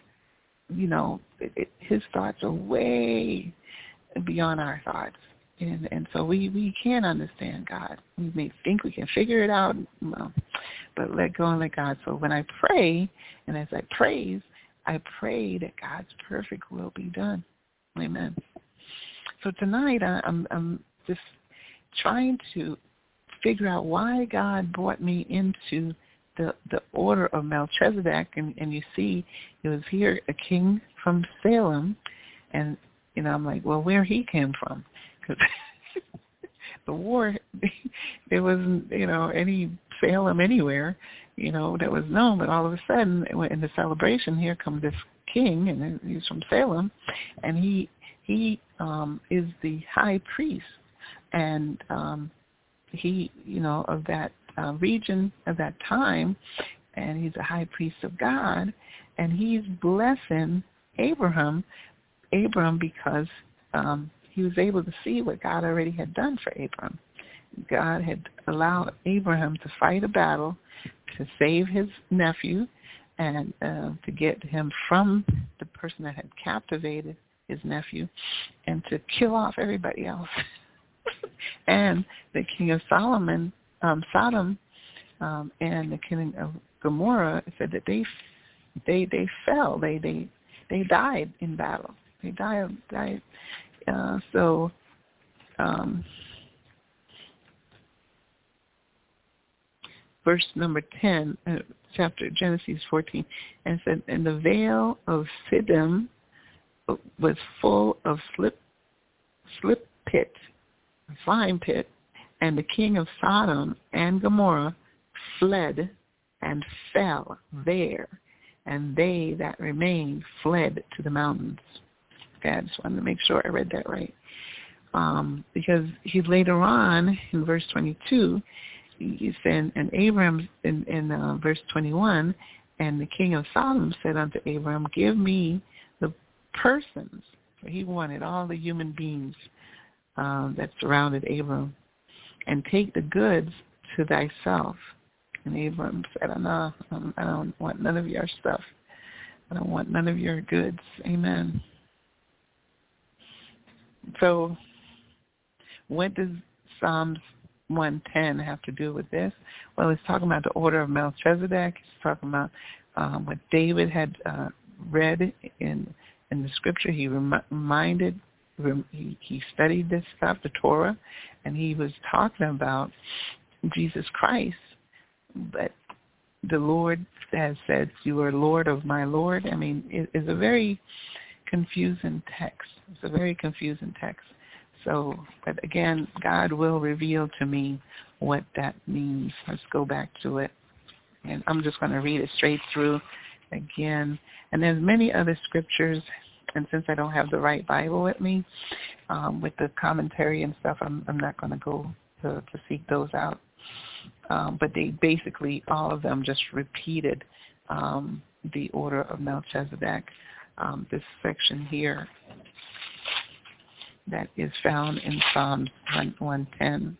his thoughts are way beyond our thoughts. And so we can't understand God. We may think we can figure it out, but let go and let God. So when I pray, and as I praise, I pray that God's perfect will be done. Amen. So tonight I'm just trying to figure out why God brought me into the order of Melchizedek, and you see, it was here a king from Salem, and I'm like, well, where he came from, because the war, there wasn't any Salem anywhere, that was known, but all of a sudden in the celebration, here comes this king, and he's from Salem, and he is the high priest, and he of that region of that time, and he's a high priest of God, and he's blessing Abram because he was able to see what God already had done for Abram. God had allowed Abraham to fight a battle to save his nephew and to get him from the person that had captivated his nephew and to kill off everybody else. And the king of Sodom and the king of Gomorrah said that they fell. They died in battle. They died. Verse number 10, chapter Genesis 14, and said, and the vale of Siddim was full of slip pit, a slime pit, and the king of Sodom and Gomorrah fled and fell there, and they that remained fled to the mountains. Okay, I just wanted to make sure I read that right. Because he later on, in verse 22, he said, and Abram, in verse 21, and the king of Sodom said unto Abram, give me the persons. So he wanted all the human beings that surrounded Abram, and take the goods to thyself. And Abram said, no, I don't want none of your stuff. I don't want none of your goods. Amen. So what does Psalms 110 have to do with this? Well, it's talking about the order of Melchizedek. It's talking about what David had read in the scripture. He he studied this stuff, the Torah, and he was talking about Jesus Christ. But the Lord has said, you are Lord of my Lord. I mean, it's a very confusing text. It's a very confusing text. So, but again, God will reveal to me what that means. Let's go back to it. And I'm just going to read it straight through again. And there's many other scriptures. And since I don't have the right Bible with me, with the commentary and stuff, I'm not going to go to seek those out. But they basically, all of them just repeated the order of Melchizedek. This section here that is found in Psalms 110.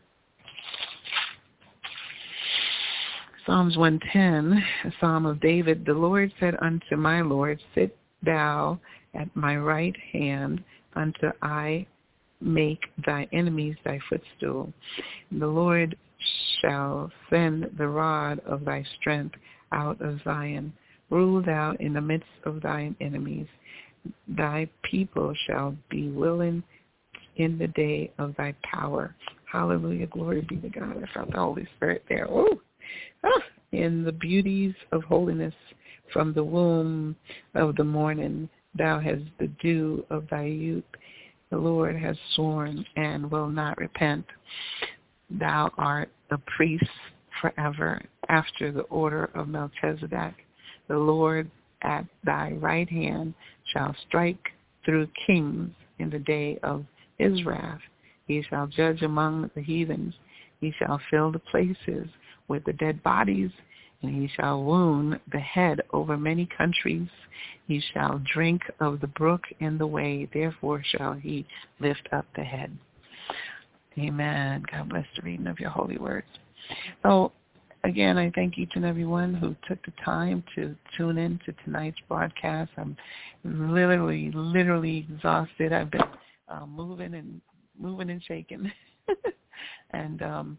Psalms 110, a psalm of David. The Lord said unto my Lord, sit thou at my right hand until I make thy enemies thy footstool. The Lord shall send the rod of thy strength out of Zion. Rule thou in the midst of thine enemies. Thy people shall be willing in the day of thy power. Hallelujah. Glory be to God. I felt the Holy Spirit there. Ooh. In the beauties of holiness from the womb of the morning, thou hast the dew of thy youth. The Lord has sworn and will not repent. Thou art a priest forever after the order of Melchizedek. The Lord at thy right hand shall strike through kings in the day of his wrath. He shall judge among the heathens. He shall fill the places with the dead bodies, and he shall wound the head over many countries. He shall drink of the brook in the way, therefore shall he lift up the head. Amen. God bless the reading of your holy words. So, again, I thank each and every one who took the time to tune in to tonight's broadcast. I'm literally exhausted. I've been moving and shaking. And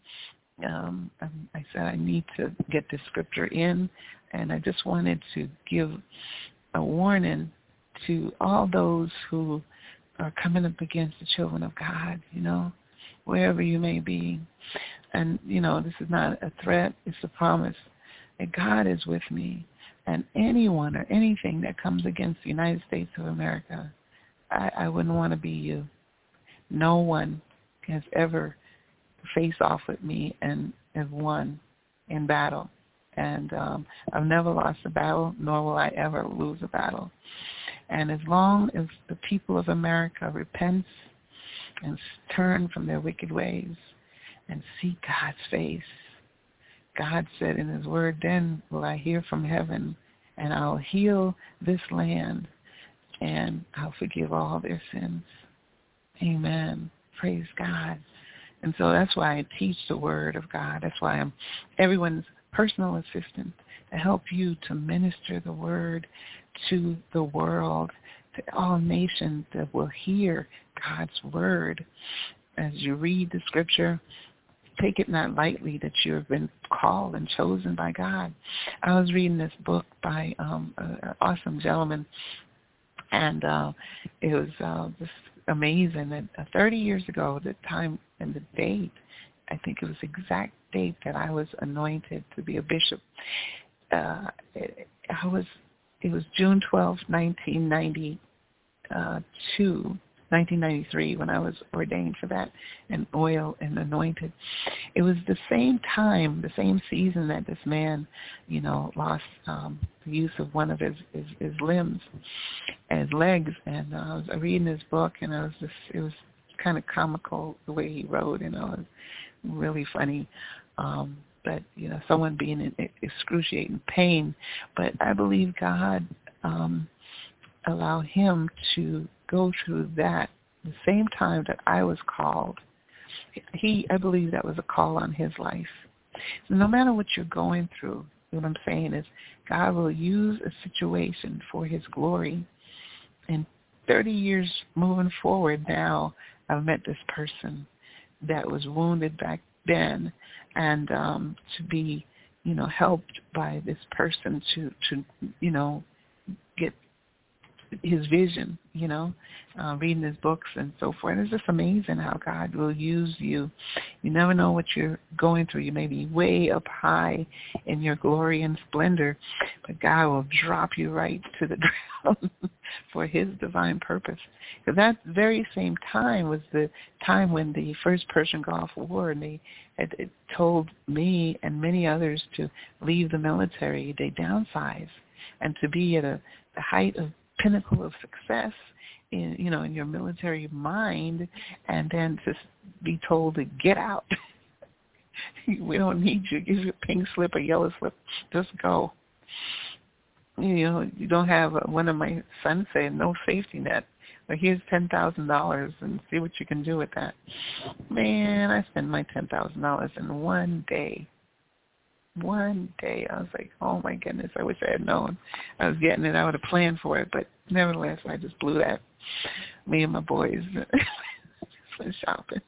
I said I need to get this scripture in, and I just wanted to give a warning to all those who are coming up against the children of God, wherever you may be. And, this is not a threat, it's a promise that God is with me. And anyone or anything that comes against the United States of America, I wouldn't want to be you. No one has ever faced off with me and have won in battle. And I've never lost a battle, nor will I ever lose a battle. And as long as the people of America repent and turn from their wicked ways and seek God's face, God said in his word, then will I hear from heaven, and I'll heal this land, and I'll forgive all their sins. Amen. Praise God. And so that's why I teach the word of God. That's why I'm everyone's personal assistant to help you to minister the word to the world, to all nations that will hear God's word. As you read the scripture, take it not lightly that you have been called and chosen by God. I was reading this book by an awesome gentleman, and it was just amazing that 30 years ago, the time and the date, I think it was the exact date that I was anointed to be a bishop. It was June 12, 1992, 1993 when I was ordained for that, and oil and anointed. It was the same time, the same season that this man, lost the use of one of his limbs, his legs. And I was reading his book, and it was kind of comical the way he wrote, it was really funny. But, someone being in excruciating pain. But I believe God allowed him to go through that the same time that I was called. I believe that was a call on his life. So no matter what you're going through, what I'm saying is God will use a situation for his glory. And 30 years moving forward now, I've met this person that was wounded back then, and to be, helped by this person to get his vision, reading his books and so forth. It's just amazing how God will use you. You never know what you're going through. You may be way up high in your glory and splendor, but God will drop you right to the ground for his divine purpose. Because that very same time was the time when the first Persian Gulf War, and they had told me and many others to leave the military. They downsized, and to be at the height of pinnacle of success in your military mind, and then to be told to get out. We don't need you. Give you a pink slip, a yellow slip. Just go. You don't have one of my sons saying no safety net. Well, here's $10,000 and see what you can do with that. Man, I spent my $10,000 in one day. One day. I was like, oh my goodness, I wish I had known I was getting it. I would have planned for it, but nevertheless, I just blew that. Me and my boys went shopping.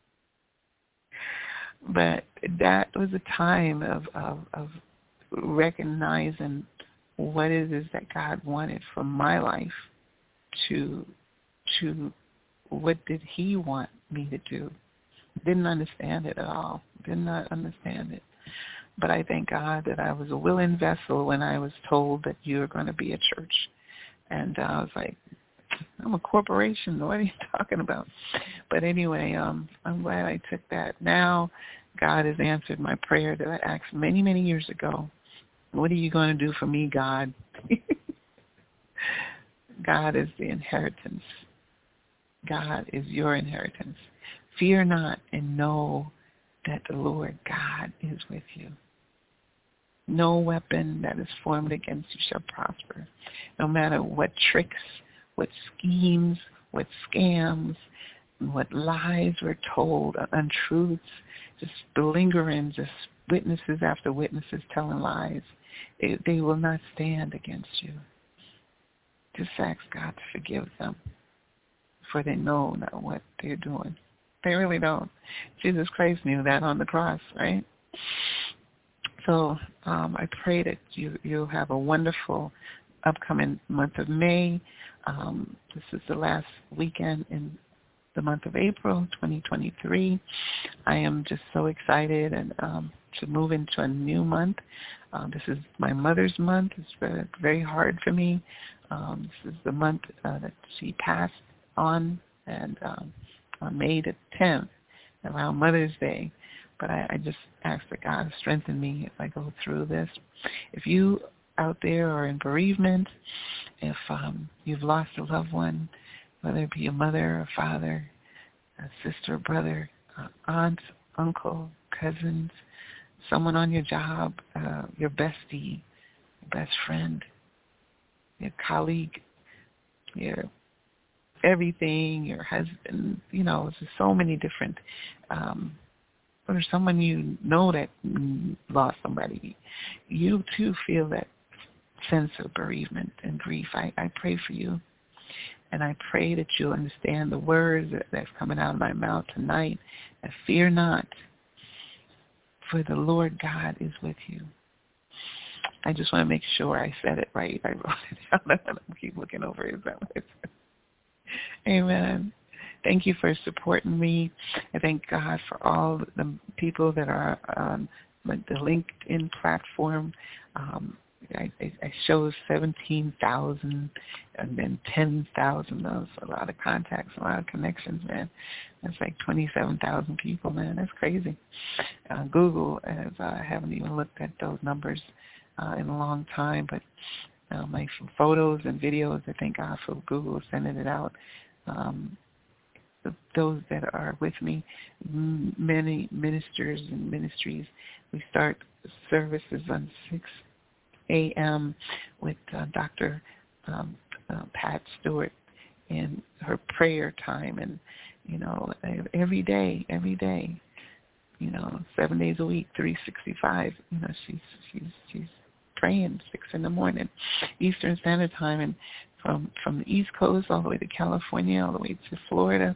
But that was a time of recognizing what it is that God wanted from my life to what did he want me to do. Didn't understand it at all. Did not understand it. But I thank God that I was a willing vessel when I was told that you were going to be a church. And I was like, I'm a corporation. What are you talking about? But anyway, I'm glad I took that. Now God has answered my prayer that I asked many, many years ago. What are you going to do for me, God? God is the inheritance. God is your inheritance. Fear not and know that the Lord God is with you. No weapon that is formed against you shall prosper. No matter what tricks, what schemes, what scams, what lies were told, untruths, just lingering, just witnesses after witnesses telling lies, they will not stand against you. Just ask God to forgive them, for they know not what they're doing. They really don't. Jesus Christ knew that on the cross, right? So I pray that you'll have a wonderful upcoming month of May. This is the last weekend in the month of April, 2023. I am just so excited and to move into a new month. This is my mother's month. It's very hard for me. This is the month that she passed on, and on May the 10th, around Mother's Day. But I just ask that God strengthen me as I go through this. If you out there are in bereavement, if you've lost a loved one, whether it be a mother, a father, a sister, brother, aunt, uncle, cousins, someone on your job, your bestie, your best friend, your colleague, your everything, your husband, it's just so many different, or someone you know that lost somebody, you too feel that sense of bereavement and grief. I pray for you, and I pray that you'll understand the words that's coming out of my mouth tonight, that fear not, for the Lord God is with you. I just want to make sure I said it right. I wrote it down. I keep looking over it. Is that what I said? Amen. Thank you for supporting me. I thank God for all the people that are on the LinkedIn platform. I shows 17,000 and then 10,000. Those a lot of contacts, a lot of connections, man. That's like 27,000 people, man. That's crazy. Google, as I haven't even looked at those numbers in a long time, but my photos and videos, I thank God for Google sending it out. Those that are with me, many ministers and ministries, we start services on 6 a.m. with Dr. Pat Stewart in her prayer time, and every day, 7 days a week, 365. She's praying 6 a.m. Eastern Standard Time, and from the East Coast all the way to California, all the way to Florida.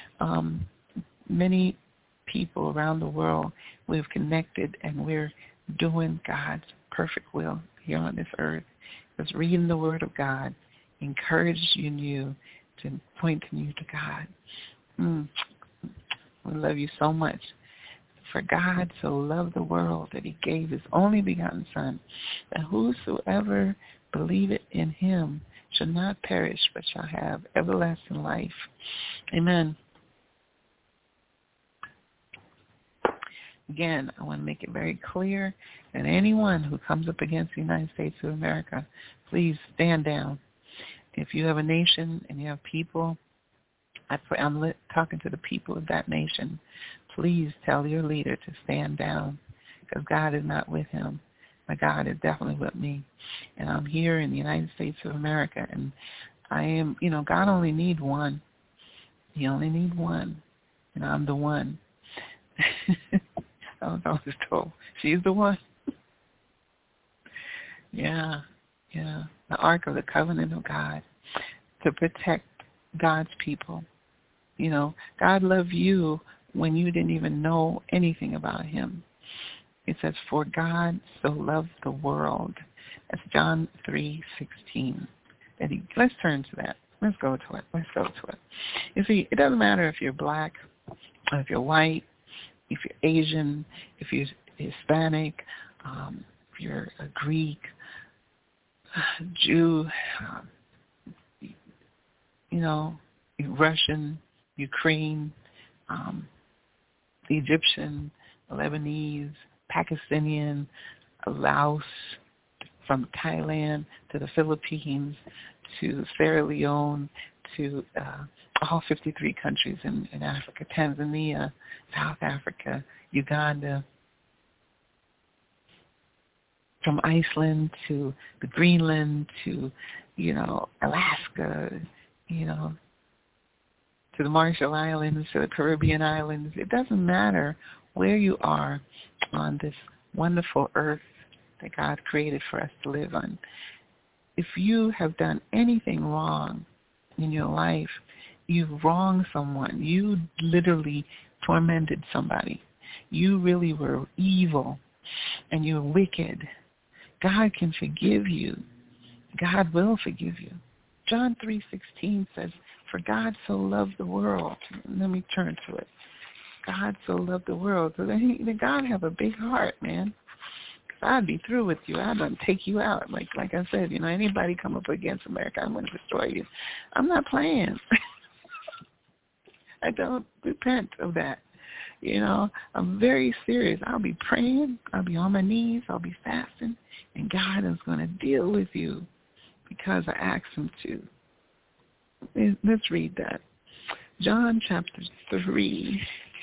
Many people around the world, we've connected, and we're doing God's perfect will here on this earth. Because reading the Word of God encourages you to point you to God. We love you so much. For God so loved the world that he gave his only begotten Son, that whosoever believeth in him shall not perish, but shall have everlasting life. Amen. Again, I want to make it very clear that anyone who comes up against the United States of America, please stand down. If you have a nation and you have people, I'm talking to the people of that nation, please tell your leader to stand down, because God is not with him. My God is definitely with me. And I'm here in the United States of America, and I am, God only needs one. He only needs one, and I'm the one. I was always told, she's the one. Yeah. The Ark of the Covenant of God, to protect God's people. God loved you when you didn't even know anything about him. It says, for God so loved the world. That's John 3:16. Let's turn to that. Let's go to it. You see, it doesn't matter if you're black, or if you're white, if you're Asian, if you're Hispanic, if you're a Greek, Jew, Russian, Ukraine, Egyptian, Lebanese, Pakistani, Laos, from Thailand to the Philippines to Sierra Leone to all 53 countries in Africa, Tanzania, South Africa, Uganda, from Iceland to the Greenland to, Alaska, to the Marshall Islands, to the Caribbean Islands. It doesn't matter where you are on this wonderful earth that God created for us to live on. If you have done anything wrong in your life, you've wronged someone, you literally tormented somebody, you really were evil, and you're wicked, God can forgive you. God will forgive you. John 3:16 says, for God so loved the world. Let me turn to it. God so loved the world. So then God have a big heart, man. I'd be through with you. I'd take you out. Like I said, anybody come up against America, I'm going to destroy you. I'm not playing. I don't repent of that. I'm very serious. I'll be praying. I'll be on my knees. I'll be fasting. And God is going to deal with you because I asked him to. Let's read that. John chapter 3.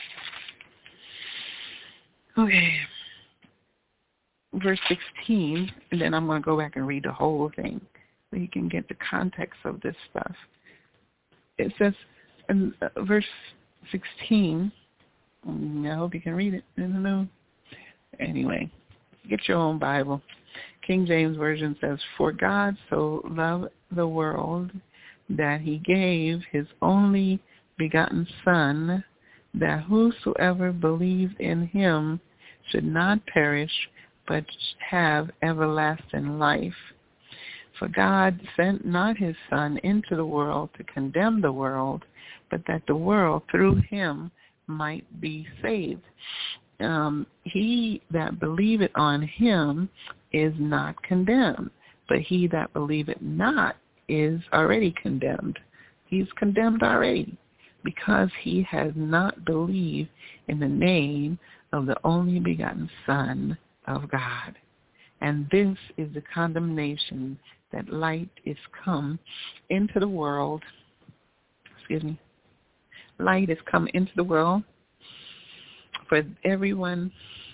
Okay. Verse 16. And then I'm going to go back and read the whole thing so you can get the context of this stuff. It says in verse 16, I hope you can read it. I don't know. Anyway, get your own Bible. King James Version says, for God so loved the world that he gave his only begotten Son, that whosoever believed in him should not perish, but have everlasting life. For God sent not his Son into the world to condemn the world, but that the world through him might be saved. he that believeth on him is not condemned, but he that believeth not is already condemned. He's condemned already because he has not believed in the name of the only begotten Son of God. And this is the condemnation, that light is come into the world. Light has come into the world for everyone.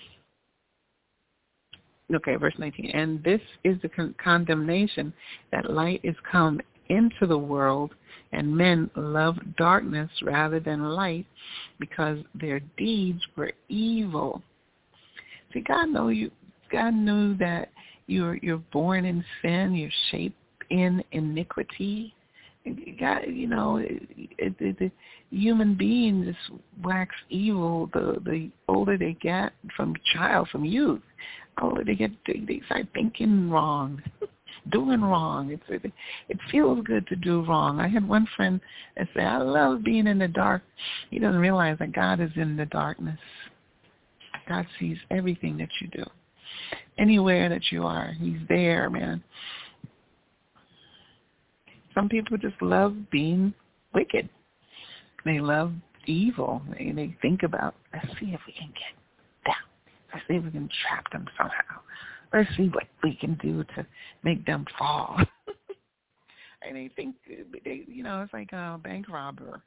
Okay, verse 19. And this is the condemnation, that light is come into the world, and men love darkness rather than light, because their deeds were evil. See, God knew that you're born in sin, you're shaped in iniquity. God, the human beings just wax evil the older they get, from youth. The older they get, they start thinking wrong, doing wrong. It feels good to do wrong. I had one friend that said, I love being in the dark. He doesn't realize that God is in the darkness. God sees everything that you do. Anywhere that you are, he's there, man. Some people just love being wicked. They love evil. They think about, let's see if we can get down. Let's see if we can trap them somehow. Let's see what we can do to make them fall. And they think, it's like a bank robber.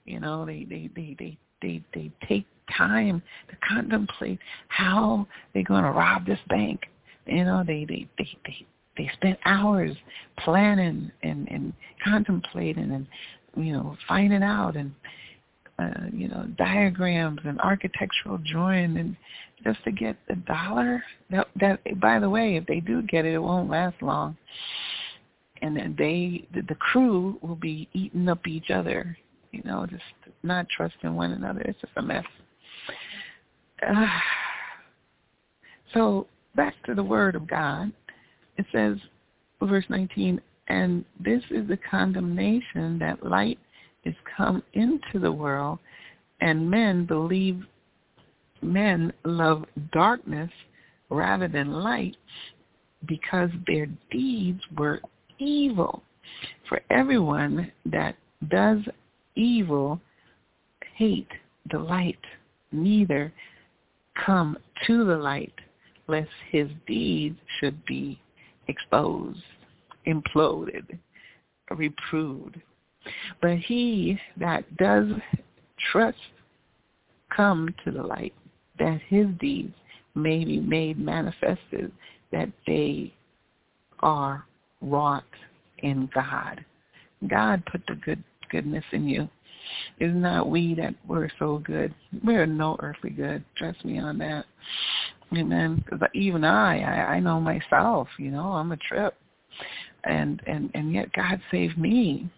They take time to contemplate how they're going to rob this bank. They spend hours planning and contemplating and, finding out and, diagrams and architectural drawing, and just to get the dollar. That, by the way, if they do get it, it won't last long. And then the crew will be eating up each other, just not trusting one another. It's just a mess. So back to the Word of God. It says, verse 19, and this is the condemnation, that light is come into the world, and men love darkness rather than light, because their deeds were evil. For everyone that does evil hate the light, neither come to the light, lest his deeds should be exposed, imploded, reproved. But he that does trust come to the light, that his deeds may be made manifested, that they are wrought in God. God put the goodness in you. It's not we that we're so good. We're no earthly good. Trust me on that. Amen. Because even I know myself. I'm a trip, and yet God saved me.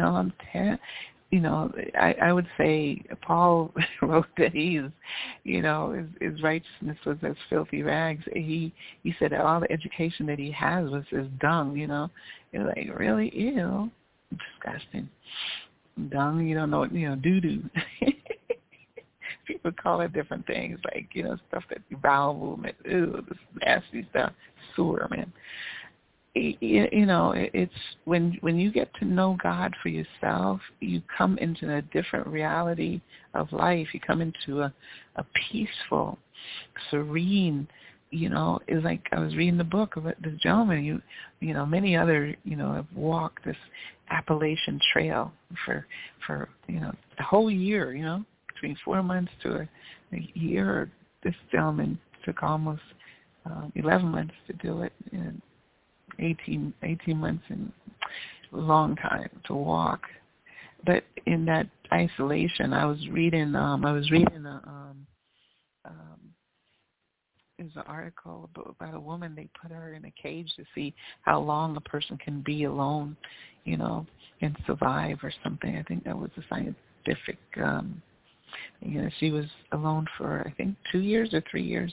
I would say Paul wrote that his righteousness was as filthy rags. He said that all the education that he has was as dung. You're like, really? Ew, disgusting. Dung, you don't know what, doo-doo. People call it different things, like, stuff that bowel movement, this nasty stuff, sewer, man. It's when you get to know God for yourself, you come into a different reality of life. You come into a peaceful, serene, it's like I was reading the book of this gentleman. Many other, have walked this Appalachian Trail for the whole year, between 4 months to a year. This gentleman took almost 11 months to do it, and 18 months, and a long time to walk. But in that isolation, I was reading there's an article about a woman. They put her in a cage to see how long a person can be alone, and survive or something. I think that was a scientific, she was alone for, I think, 2 years or 3 years,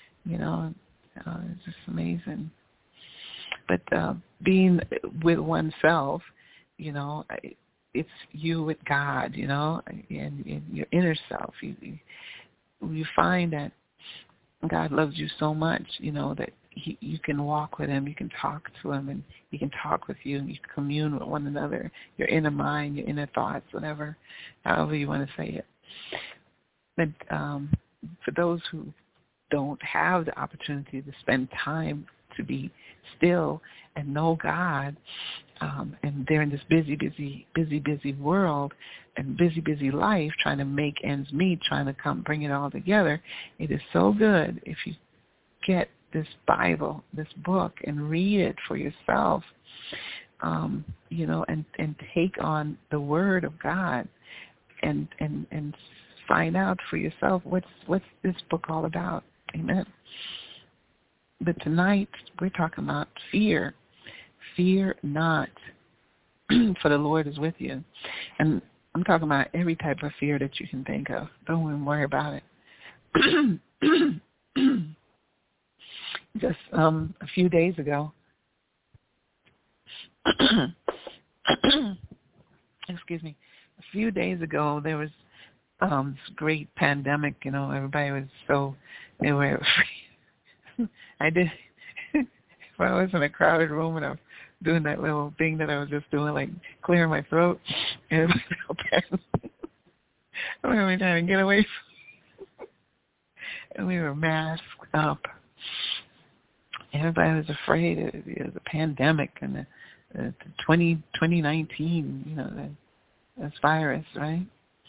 it's just amazing. But being with oneself, it's you with God, and your inner self. You find that God loves you so much, that you can walk with him, you can talk to him, and he can talk with you, and you can commune with one another, your inner mind, your inner thoughts, whatever, however you want to say it. But for those who don't have the opportunity to spend time to be still and know God, and they're in this busy world and busy life, trying to make ends meet, trying to bring it all together, it is so good if you get this Bible, this book, and read it for yourself, and take on the Word of God, and find out for yourself what's this book all about. Amen. But tonight we're talking about fear. Fear not, for the Lord is with you. And I'm talking about every type of fear that you can think of. Don't even worry about it. Just a few days ago, there was this great pandemic. Everybody was they were afraid. If I was in a crowded room and I was doing that little thing that I was just doing, like clearing my throat, and it was so bad. I was trying to get away from it. And we were masked up. Everybody was afraid. It was a pandemic, and the 2019, this virus, right?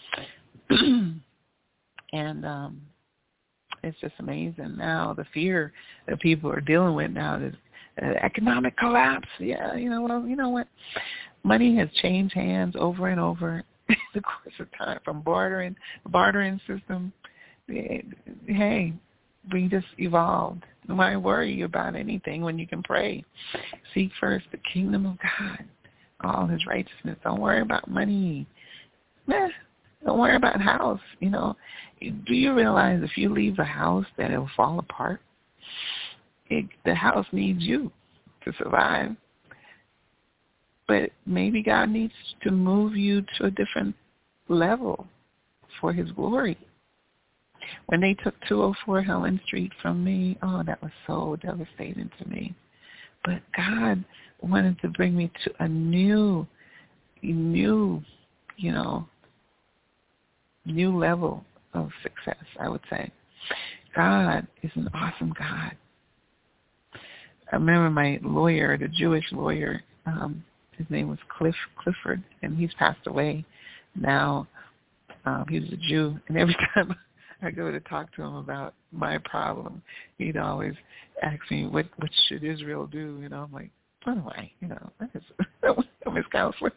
And it's just amazing now, the fear that people are dealing with now, this economic collapse. Yeah, you know what? Money has changed hands over and over in the course of time, from bartering system. Hey, we just evolved. Why worry about anything when you can pray? Seek first the kingdom of God, all his righteousness. Don't worry about money. Don't worry about house. Do you realize if you leave the house that it will fall apart? The house needs you to survive. But maybe God needs to move you to a different level for his glory. When they took 204 Helen Street from me, that was so devastating to me. But God wanted to bring me to a new level of success, I would say. God is an awesome God. I remember my lawyer, the Jewish lawyer, his name was Clifford, and he's passed away now. He was a Jew, and every time I go to talk to him about my problem, he'd always ask me, what should Israel do? I'm like, what do I? I'm his counselor.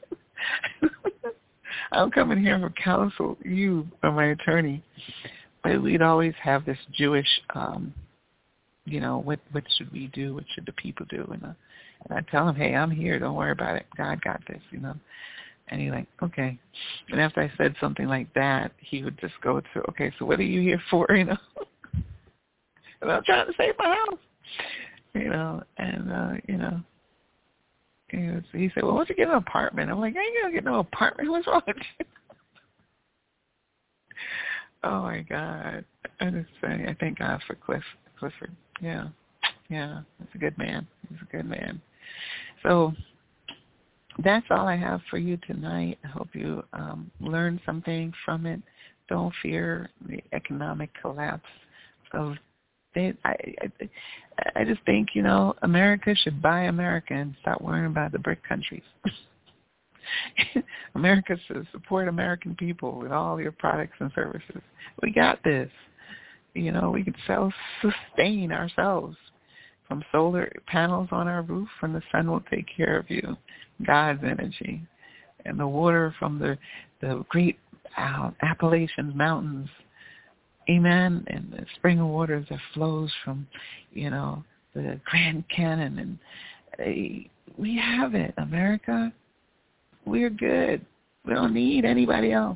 I'm coming here for counsel. You are my attorney. But we'd always have this Jewish, what should we do? What should the people do? And I tell him, hey, I'm here. Don't worry about it. God got this, And he's like, okay. And after I said something like that, he would just go to, okay, so what are you here for, And I'm trying to save my house, he said, well, why don't you get an apartment? I'm like, I ain't going to get no apartment. What's wrong with you? Oh, my God. I thank God for Clifford. Yeah. He's a good man. So that's all I have for you tonight. I hope you learned something from it. Don't fear the economic collapse of it. I just think, America should buy America and stop worrying about the BRIC countries. America should support American people with all your products and services. We got this. We can self-sustain ourselves from solar panels on our roof, and the sun will take care of you. God's energy. And the water from the great Appalachian mountains. Amen. And the spring of waters that flows from, the Grand Canyon. And we have it, America. We're good. We don't need anybody else.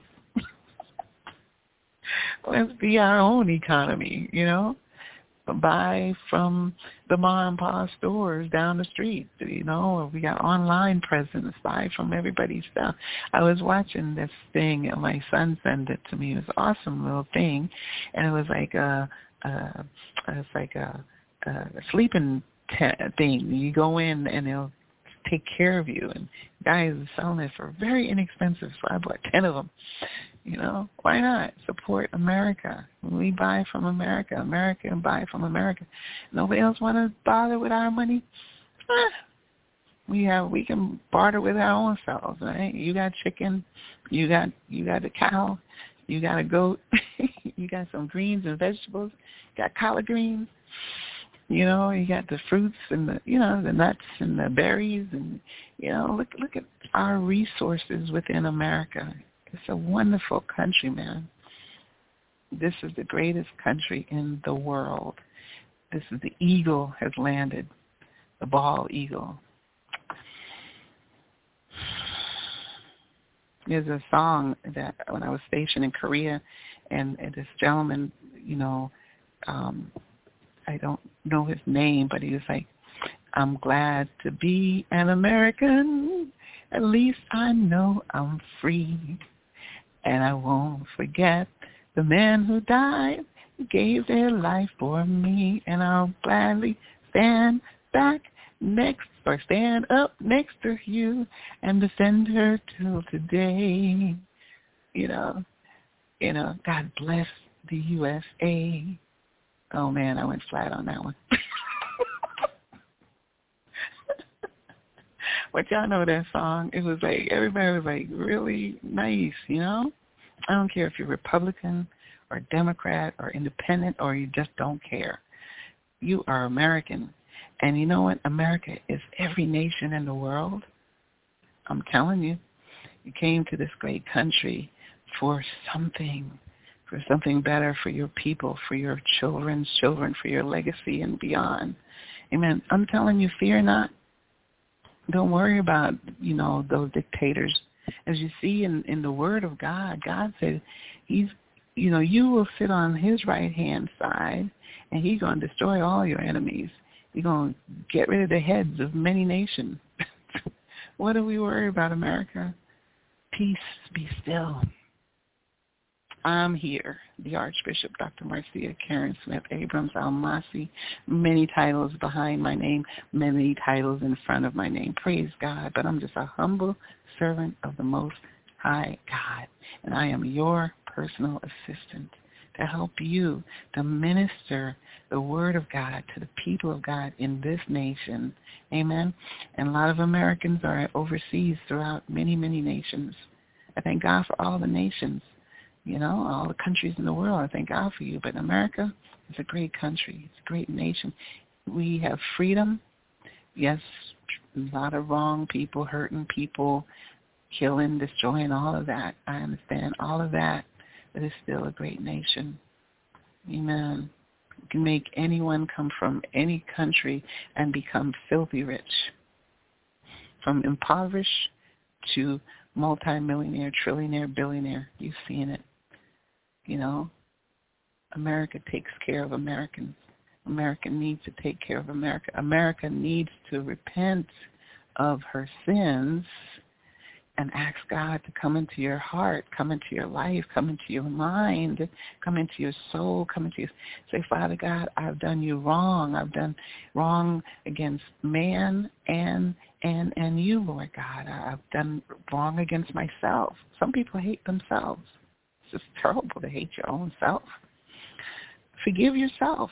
Let's be our own economy, Buy from the mom and pop stores down the street, We got online presence. Buy from everybody's stuff. I was watching this thing, and my son sent it to me. It was an awesome little thing, and it was like a it's like a sleeping thing. You go in and they'll take care of you. And guys are selling it for very inexpensive, so I bought 10 of them. You know, why not support America? We buy from America. America and buy from America. Nobody else want to bother with our money? We can barter with our own selves, right? You got chicken, you got a cow, you got a goat, you got some greens and vegetables, you got collard greens, you know, you got the fruits and the nuts and the berries, and look at our resources within America. It's a wonderful country, man. This is the greatest country in the world. This is the eagle has landed, the bald eagle. There's a song that when I was stationed in Korea, and this gentleman, I don't know his name, but he was like, I'm glad to be an American. At least I know I'm free. And I won't forget the men who died, who gave their life for me. And I'll gladly stand up next to you and defend her till today. God bless the USA. Oh, man, I went flat on that one. But y'all know that song. It was like, everybody was like really nice, I don't care if you're Republican or Democrat or independent or you just don't care. You are American. And you know what? America is every nation in the world. I'm telling you. You came to this great country for something better for your people, for your children's children, for your legacy and beyond. Amen. I'm telling you, fear not. Don't worry about, those dictators. As you see in the Word of God, God said you will sit on his right-hand side, and he's going to destroy all your enemies. He's going to get rid of the heads of many nations. What do we worry about, America? Peace, be still. I'm here, the Archbishop, Dr. Marcia Karen Smith Abrams Almasi, many titles behind my name, many titles in front of my name. Praise God, but I'm just a humble servant of the Most High God, and I am your personal assistant to help you to minister the Word of God to the people of God in this nation. Amen? And a lot of Americans are overseas throughout many, many nations. I thank God for all the nations. All the countries in the world, I thank God for you. But America is a great country. It's a great nation. We have freedom. Yes, a lot of wrong people, hurting people, killing, destroying, all of that. I understand all of that, but it's still a great nation. Amen. You can make anyone come from any country and become filthy rich. From impoverished to multi-millionaire, trillionaire, billionaire. You've seen it. America takes care of Americans. America needs to take care of America. America needs to repent of her sins and ask God to come into your heart, come into your life, come into your mind, come into your soul, come into your... Say, Father God, I've done you wrong. I've done wrong against man and you, Lord God. I've done wrong against myself. Some people hate themselves. It's just terrible to hate your own self. Forgive yourself.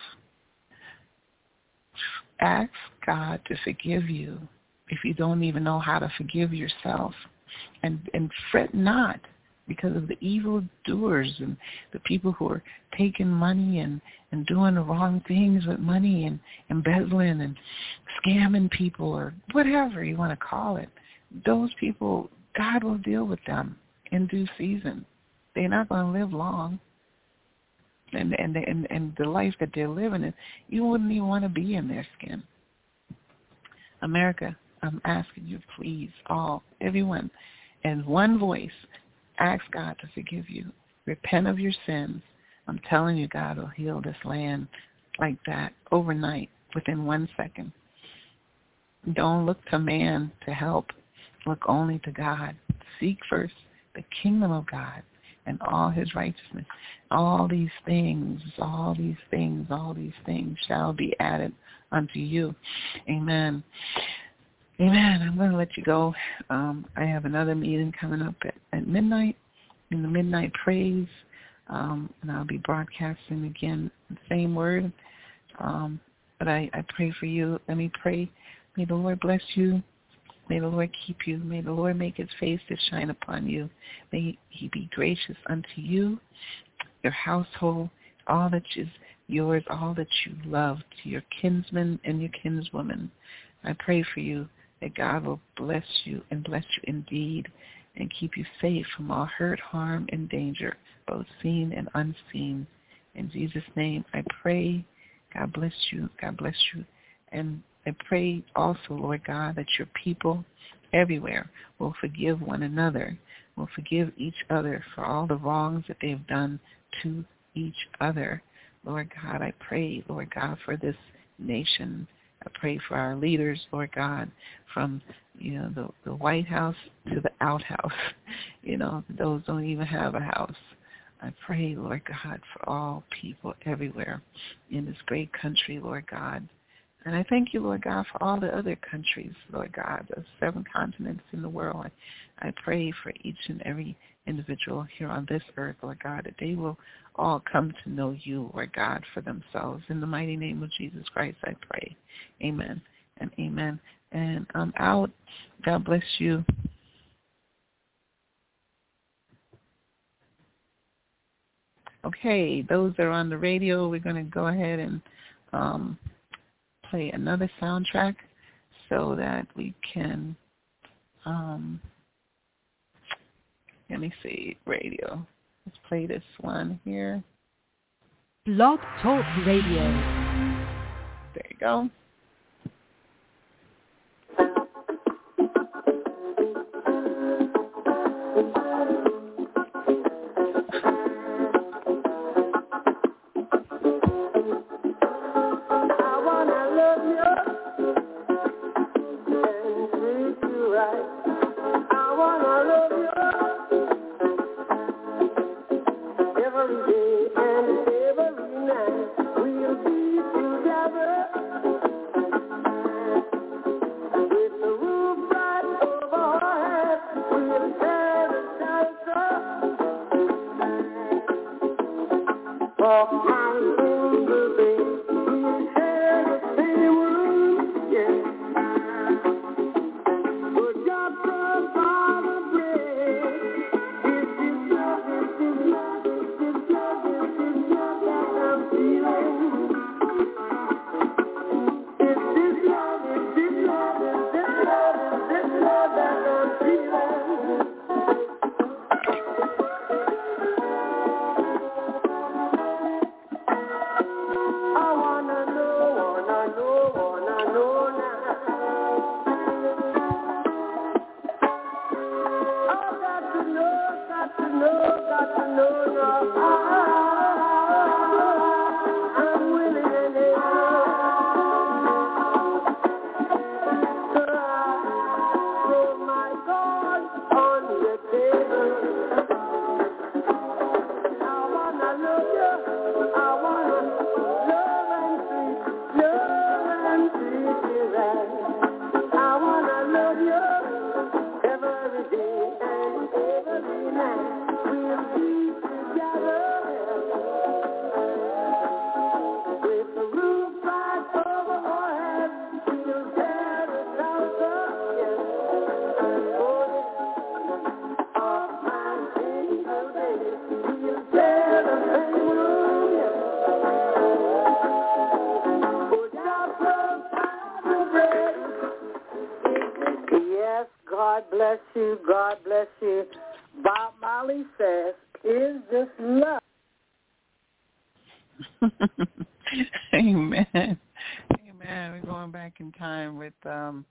Ask God to forgive you if you don't even know how to forgive yourself. And fret not because of the evil doers and the people who are taking money and doing the wrong things with money and embezzling and scamming people or whatever you want to call it. Those people, God will deal with them in due season. They're not going to live long. And the life that they're living in, you wouldn't even want to be in their skin. America, I'm asking you, please, everyone, in one voice, ask God to forgive you. Repent of your sins. I'm telling you, God will heal this land like that overnight, within 1 second. Don't look to man to help. Look only to God. Seek first the kingdom of God, and all his righteousness. All these things shall be added unto you. Amen. Amen. I'm going to let you go. I have another meeting coming up at midnight, in the midnight praise, and I'll be broadcasting again the same word. But I pray for you. Let me pray. May the Lord bless you. May the Lord keep you. May the Lord make his face to shine upon you. May he be gracious unto you, your household, all that is yours, all that you love, to your kinsmen and your kinswomen. I pray for you that God will bless you and bless you indeed and keep you safe from all hurt, harm, and danger, both seen and unseen. In Jesus' name I pray. God bless you. God bless you. And I pray also, Lord God, that your people everywhere will forgive one another, will forgive each other for all the wrongs that they've done to each other. Lord God, I pray, Lord God, for this nation. I pray for our leaders, Lord God, from, the White House to the outhouse. Those don't even have a house. I pray, Lord God, for all people everywhere in this great country, Lord God. And I thank you, Lord God, for all the other countries, Lord God, the 7 continents in the world. I pray for each and every individual here on this earth, Lord God, that they will all come to know you, Lord God, for themselves. In the mighty name of Jesus Christ, I pray. Amen and amen. And I'm out. God bless you. Okay, those that are on the radio, we're going to go ahead and play another soundtrack so that we can, let me see, radio. Let's play this one here. Blog Talk Radio. There you go. God bless you. God bless you. Bob Marley says, is this love? Amen. Amen. We're going back in time with the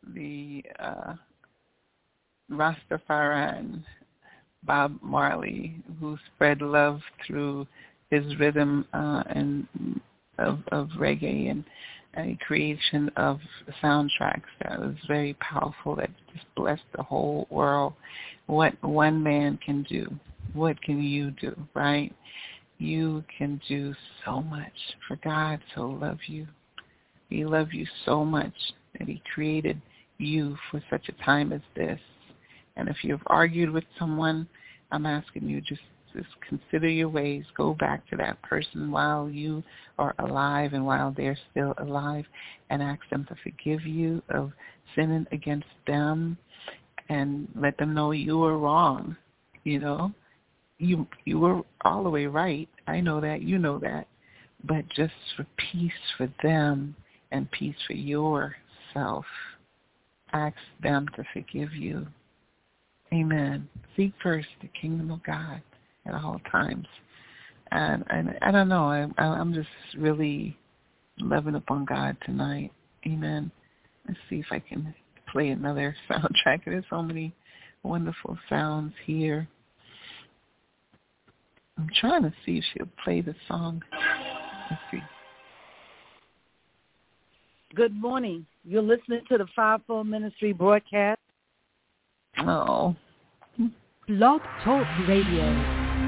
Rastafarian Bob Marley, who spread love through his rhythm and of reggae and a creation of soundtracks that was very powerful, that just blessed the whole world. What one man can do, what can you do, right? You can do so much, for God so loved you. He loved you so much that he created you for such a time as this. And if you've argued with someone, I'm asking you just consider your ways. Go back to that person while you are alive and while they're still alive, and ask them to forgive you of sinning against them, and let them know you were wrong. You know, you were all the way right. I know that. You know that. But just for peace for them and peace for yourself, ask them to forgive you. Amen. Seek first the kingdom of God at all times. And I don't know, I'm just really loving up on God tonight. Amen. Let's see if I can play another soundtrack. There's so many wonderful sounds here. I'm trying to see if she'll play the song. Let's see. Good morning. You're listening to the Fivefold Ministry broadcast. Oh. Blog Talk Radio.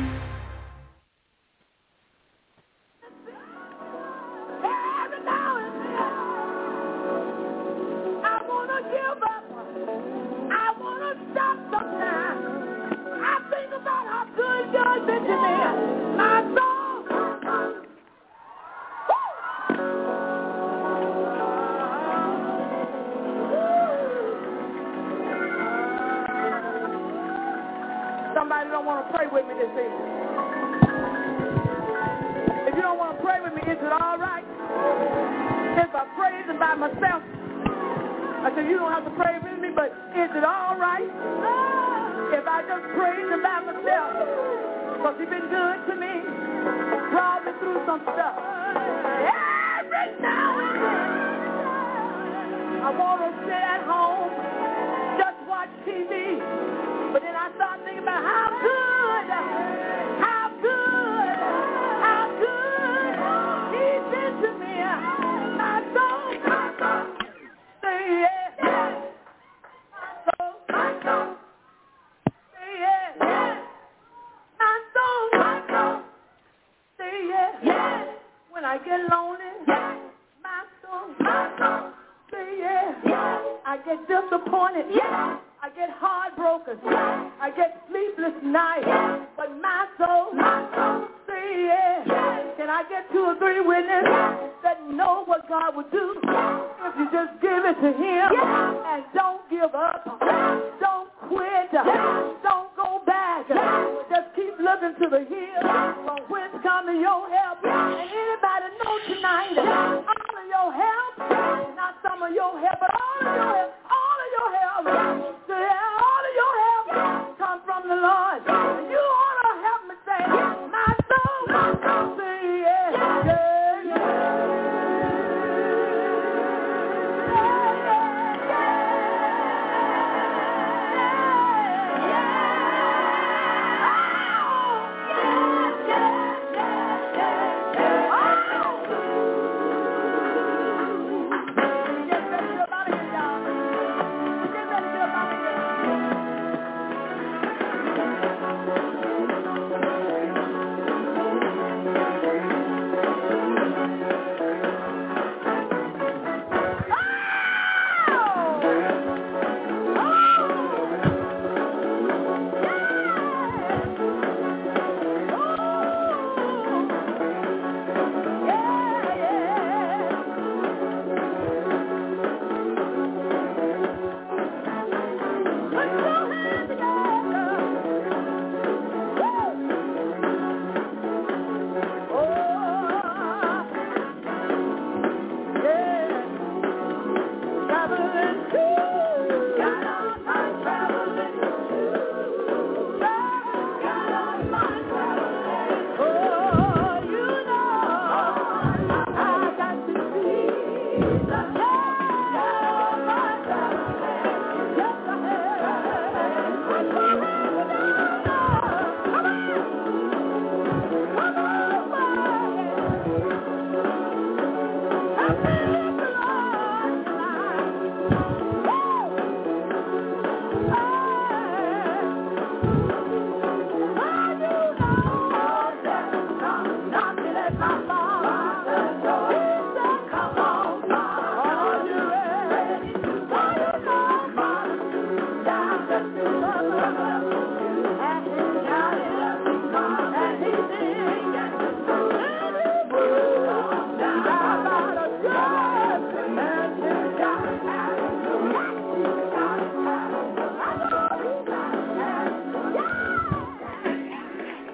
God been to me, my soul. Somebody don't want to pray with me this evening. If you don't want to pray with me, is it all right if I praise him by myself? I said, you don't have to pray with me, but is it all right if I just praise him by myself? Because he's been good to me, brought me through some stuff. Every now and then, I want to sit at home, just watch TV. But then I start thinking about how good he's been to me. My soul, say yeah. My soul, say yeah. My soul, say yeah. When I get lonely, my soul, say yeah. I get disappointed. I get heartbroken. I get sleepless nights. But my soul, say yeah. Can I get 2 or 3 witnesses that know what God would do if you just give it to him and don't give up, don't quit, don't go back, just keep looking to the hill from whence coming your help. And anybody know tonight, all of your help, not some of your help, but all of your help, all of your help come from the Lord. You ought to help me say, my soul, say yeah, yeah, yeah.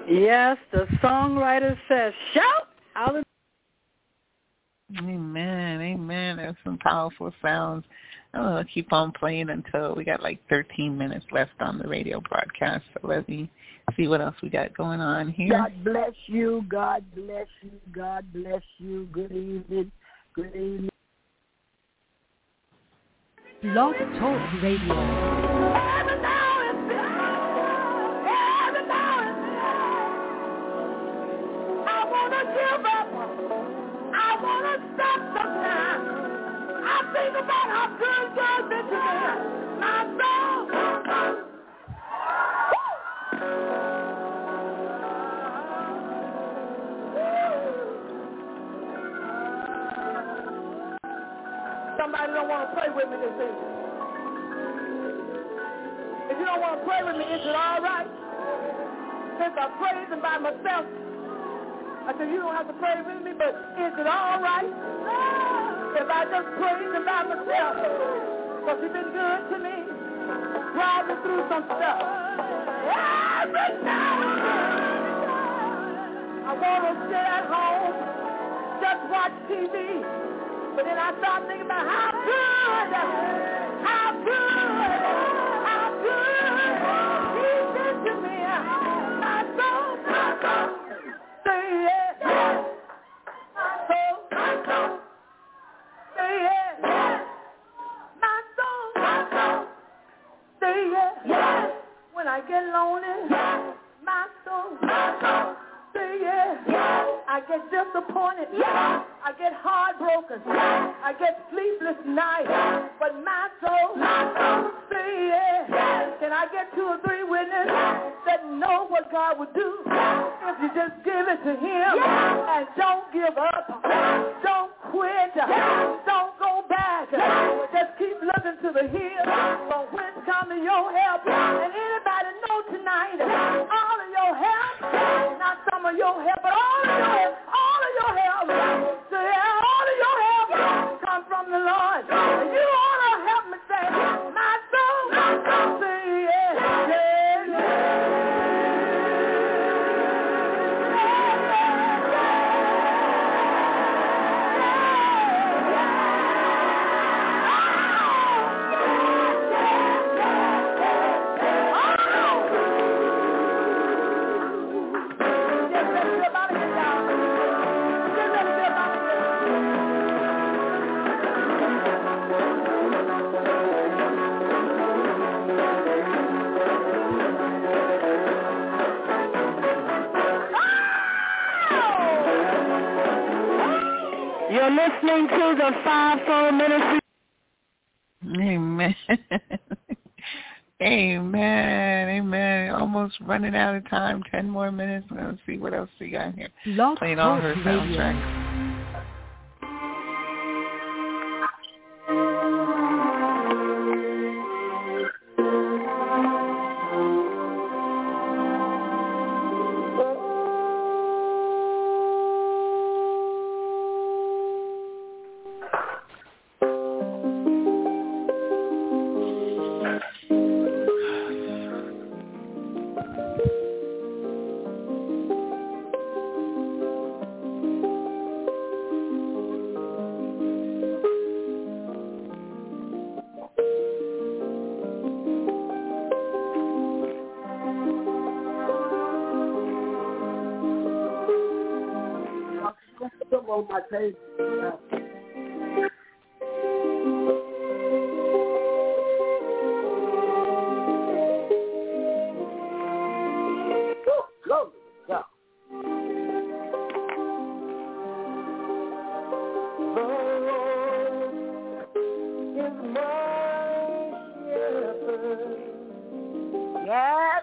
Yes, the songwriter says, shout out. Amen, amen. There's some powerful sounds. I'll keep on playing until we got like 13 minutes left on the radio broadcast. So let me see what else we got going on here. God bless you. God bless you. God bless you. Good evening. Good evening. Blog Talk Radio. Think about how good God's been to me. My soul. Somebody don't want to pray with me this evening. If you don't want to pray with me, is it all right? Since I'm praising by myself, I said you don't have to pray with me, but is it all right? If I just praise him by myself, because he's been good to me, brought me through some stuff. Every time I want to stay at home, just watch TV, but then I start thinking about how good he's been to me. My soul, say yes. My soul. Say yes. My soul. Say yes. When I get lonely, my soul. Say yes. I get disappointed. I get heartbroken. I get sleepless nights. But my soul. Say yes. Can I get 2 or 3 witnesses that know what God would do if you just give it to him and don't give up, don't quit, don't go back, just keep looking to the hill from whence coming your help. And anybody know tonight, all of your help, not some of your help, but all of your help, so all of your help come from the Lord. And you want to help me say, my soul, say yes, yes, yes. You're listening to the Fivefold Ministry. Amen. Amen. Amen. Almost running out of time. 10 more minutes. Let's see what else we got here. Blog Playing all her Talk soundtracks. On my page. Go. The Lord is my shepherd. Yes.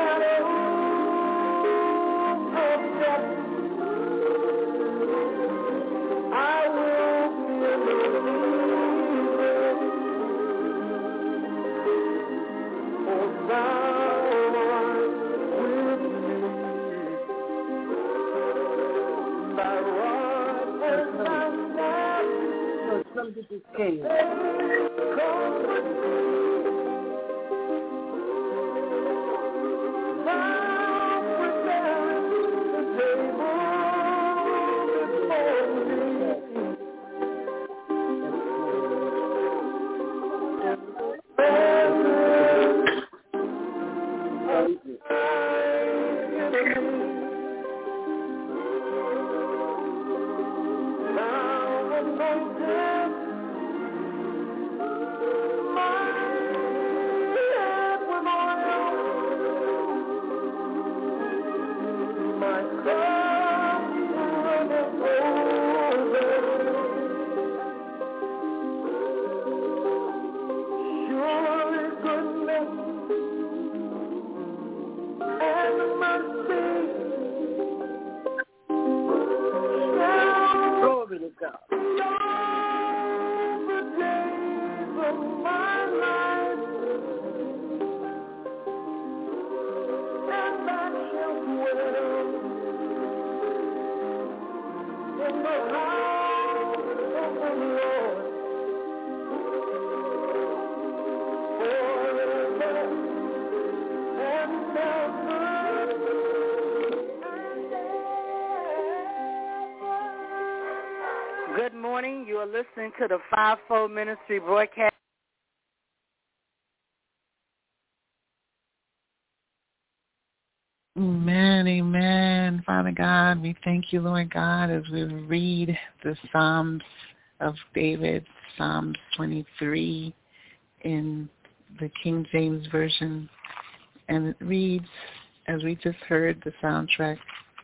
Good morning. You are listening to the Fivefold Ministry broadcast. Amen, amen. Father God, we thank you, Lord God, as we read the Psalms of David, Psalms 23 in the King James Version. And it reads, as we just heard the soundtrack,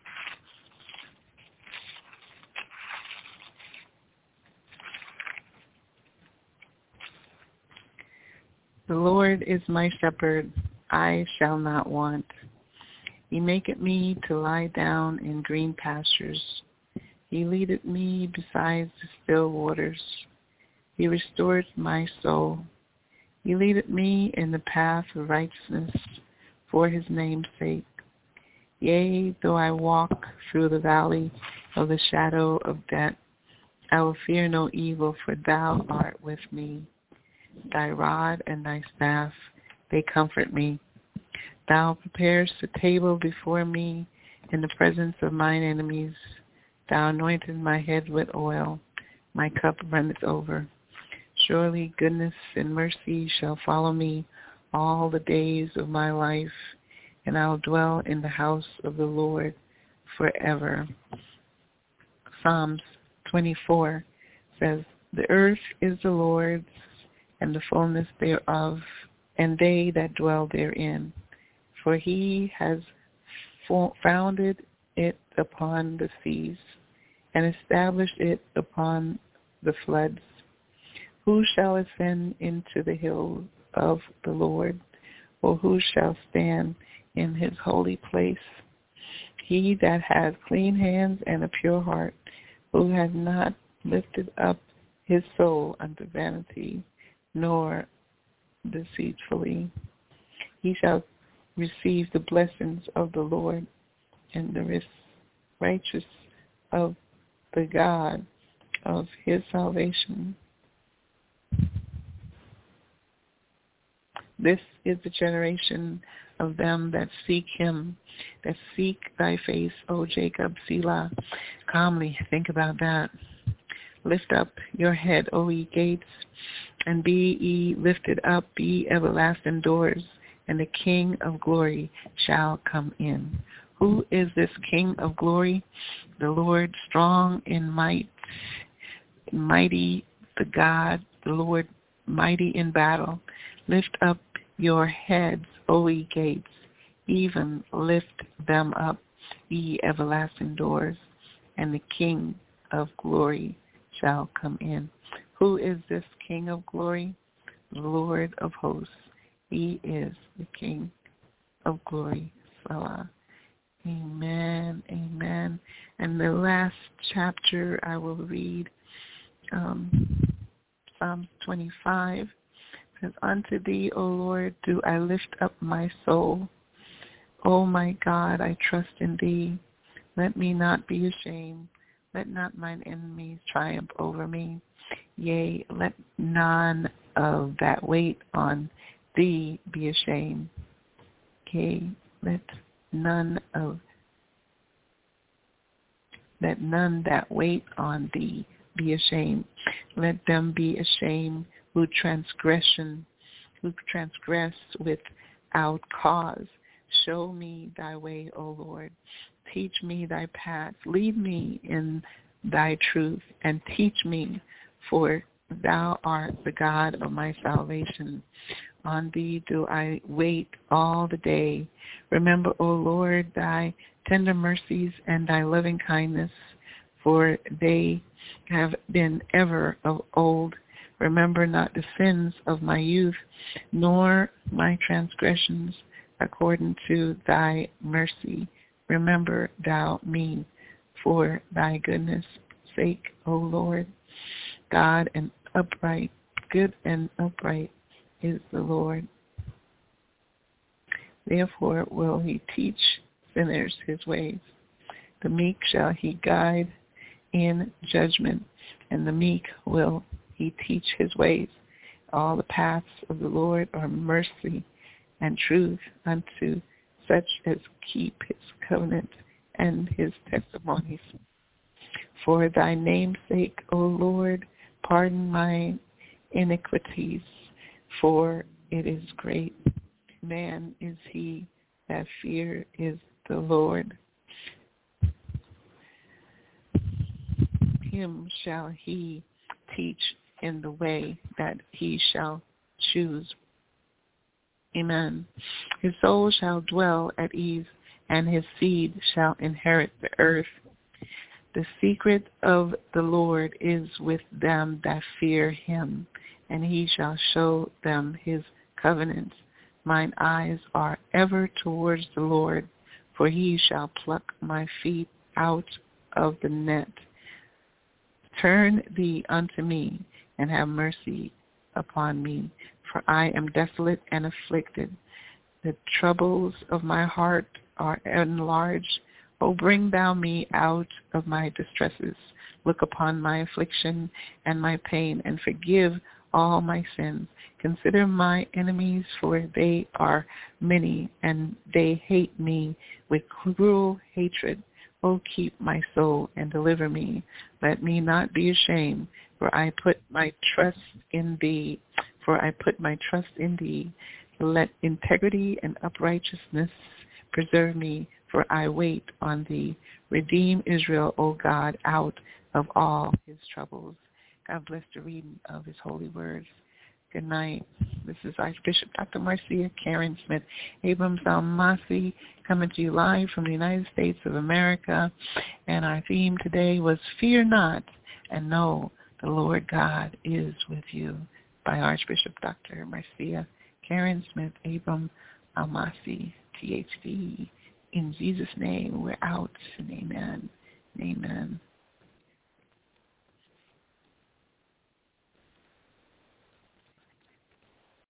the Lord is my shepherd, I shall not want. He maketh me to lie down in green pastures. He leadeth me beside the still waters. He restoreth my soul. He leadeth me in the path of righteousness for his name's sake. Yea, though I walk through the valley of the shadow of death, I will fear no evil, for thou art with me. Thy rod and thy staff, they comfort me. Thou preparest a table before me in the presence of mine enemies. Thou anointest my head with oil. My cup runneth over. Surely goodness and mercy shall follow me all the days of my life, and I will dwell in the house of the Lord forever. Psalms 24 says, the earth is the Lord's, and the fullness thereof, and they that dwell therein. For he has founded it upon the seas, and established it upon the floods. Who shall ascend into the hill of the Lord, or who shall stand in his holy place? He that has clean hands and a pure heart, who has not lifted up his soul unto vanity, nor deceitfully. He shall receive the blessings of the Lord, and the righteous of the God of his salvation. This is the generation of them that seek him, that seek thy face, O Jacob, Selah. Calmly think about that. Lift up your head, O ye gates, and be ye lifted up, ye everlasting doors, and the King of glory shall come in. Who is this King of glory? The Lord strong in might, mighty the God, the Lord mighty in battle. Lift up your heads, O ye gates, even lift them up, ye everlasting doors, and the King of glory shall come in. Who is this King of glory? The Lord of hosts. He is the King of glory. Salah. Amen. Amen. And the last chapter I will read, Psalms 25. Says, unto thee, O Lord, do I lift up my soul. O my God, I trust in thee. Let me not be ashamed. Let not mine enemies triumph over me. Yea, let none of that wait on thee be ashamed. Yea, let none that wait on thee be ashamed. Let them be ashamed who transgress without cause. Show me thy way, O Lord. Teach me thy path. Lead me in thy truth, and teach me, for thou art the God of my salvation. On thee do I wait all the day. Remember, O Lord, thy tender mercies and thy loving kindness, for they have been ever of old. Remember not the sins of my youth, nor my transgressions. According to thy mercy, remember thou me, for thy goodness' sake, O Lord. God and upright, good and upright is the Lord. Therefore will he teach sinners his ways. The meek shall he guide in judgment, and the meek will he teach his ways. All the paths of the Lord are mercy and truth unto such as keep his covenant and his testimonies. For thy name's sake, O Lord, pardon my iniquities, for it is great. Man is he that fear is the Lord. Him shall he teach in the way that he shall choose. Amen. His soul shall dwell at ease, and his seed shall inherit the earth. The secret of the Lord is with them that fear him, and he shall show them his covenant. Mine eyes are ever towards the Lord, for he shall pluck my feet out of the net. Turn thee unto me, and have mercy upon me, for I am desolate and afflicted. The troubles of my heart are enlarged. O bring thou me out of my distresses. Look upon my affliction and my pain, and forgive all my sins. Consider my enemies, for they are many, and they hate me with cruel hatred. O keep my soul and deliver me. Let me not be ashamed, for I put my trust in thee. Let integrity and uprightness preserve me, for I wait on thee. Redeem Israel, O God, out of all his troubles. God bless the reading of his holy words. Good night. This is Archbishop Dr. Marcia Karen Smith Abrams Almasi, coming to you live from the United States of America. And our theme today was Fear Not, and Know the Lord God is with you, by Archbishop Dr. Marcia Karen Smith Abrams Almasi, PhD. In Jesus' name, we're out, and amen. Amen.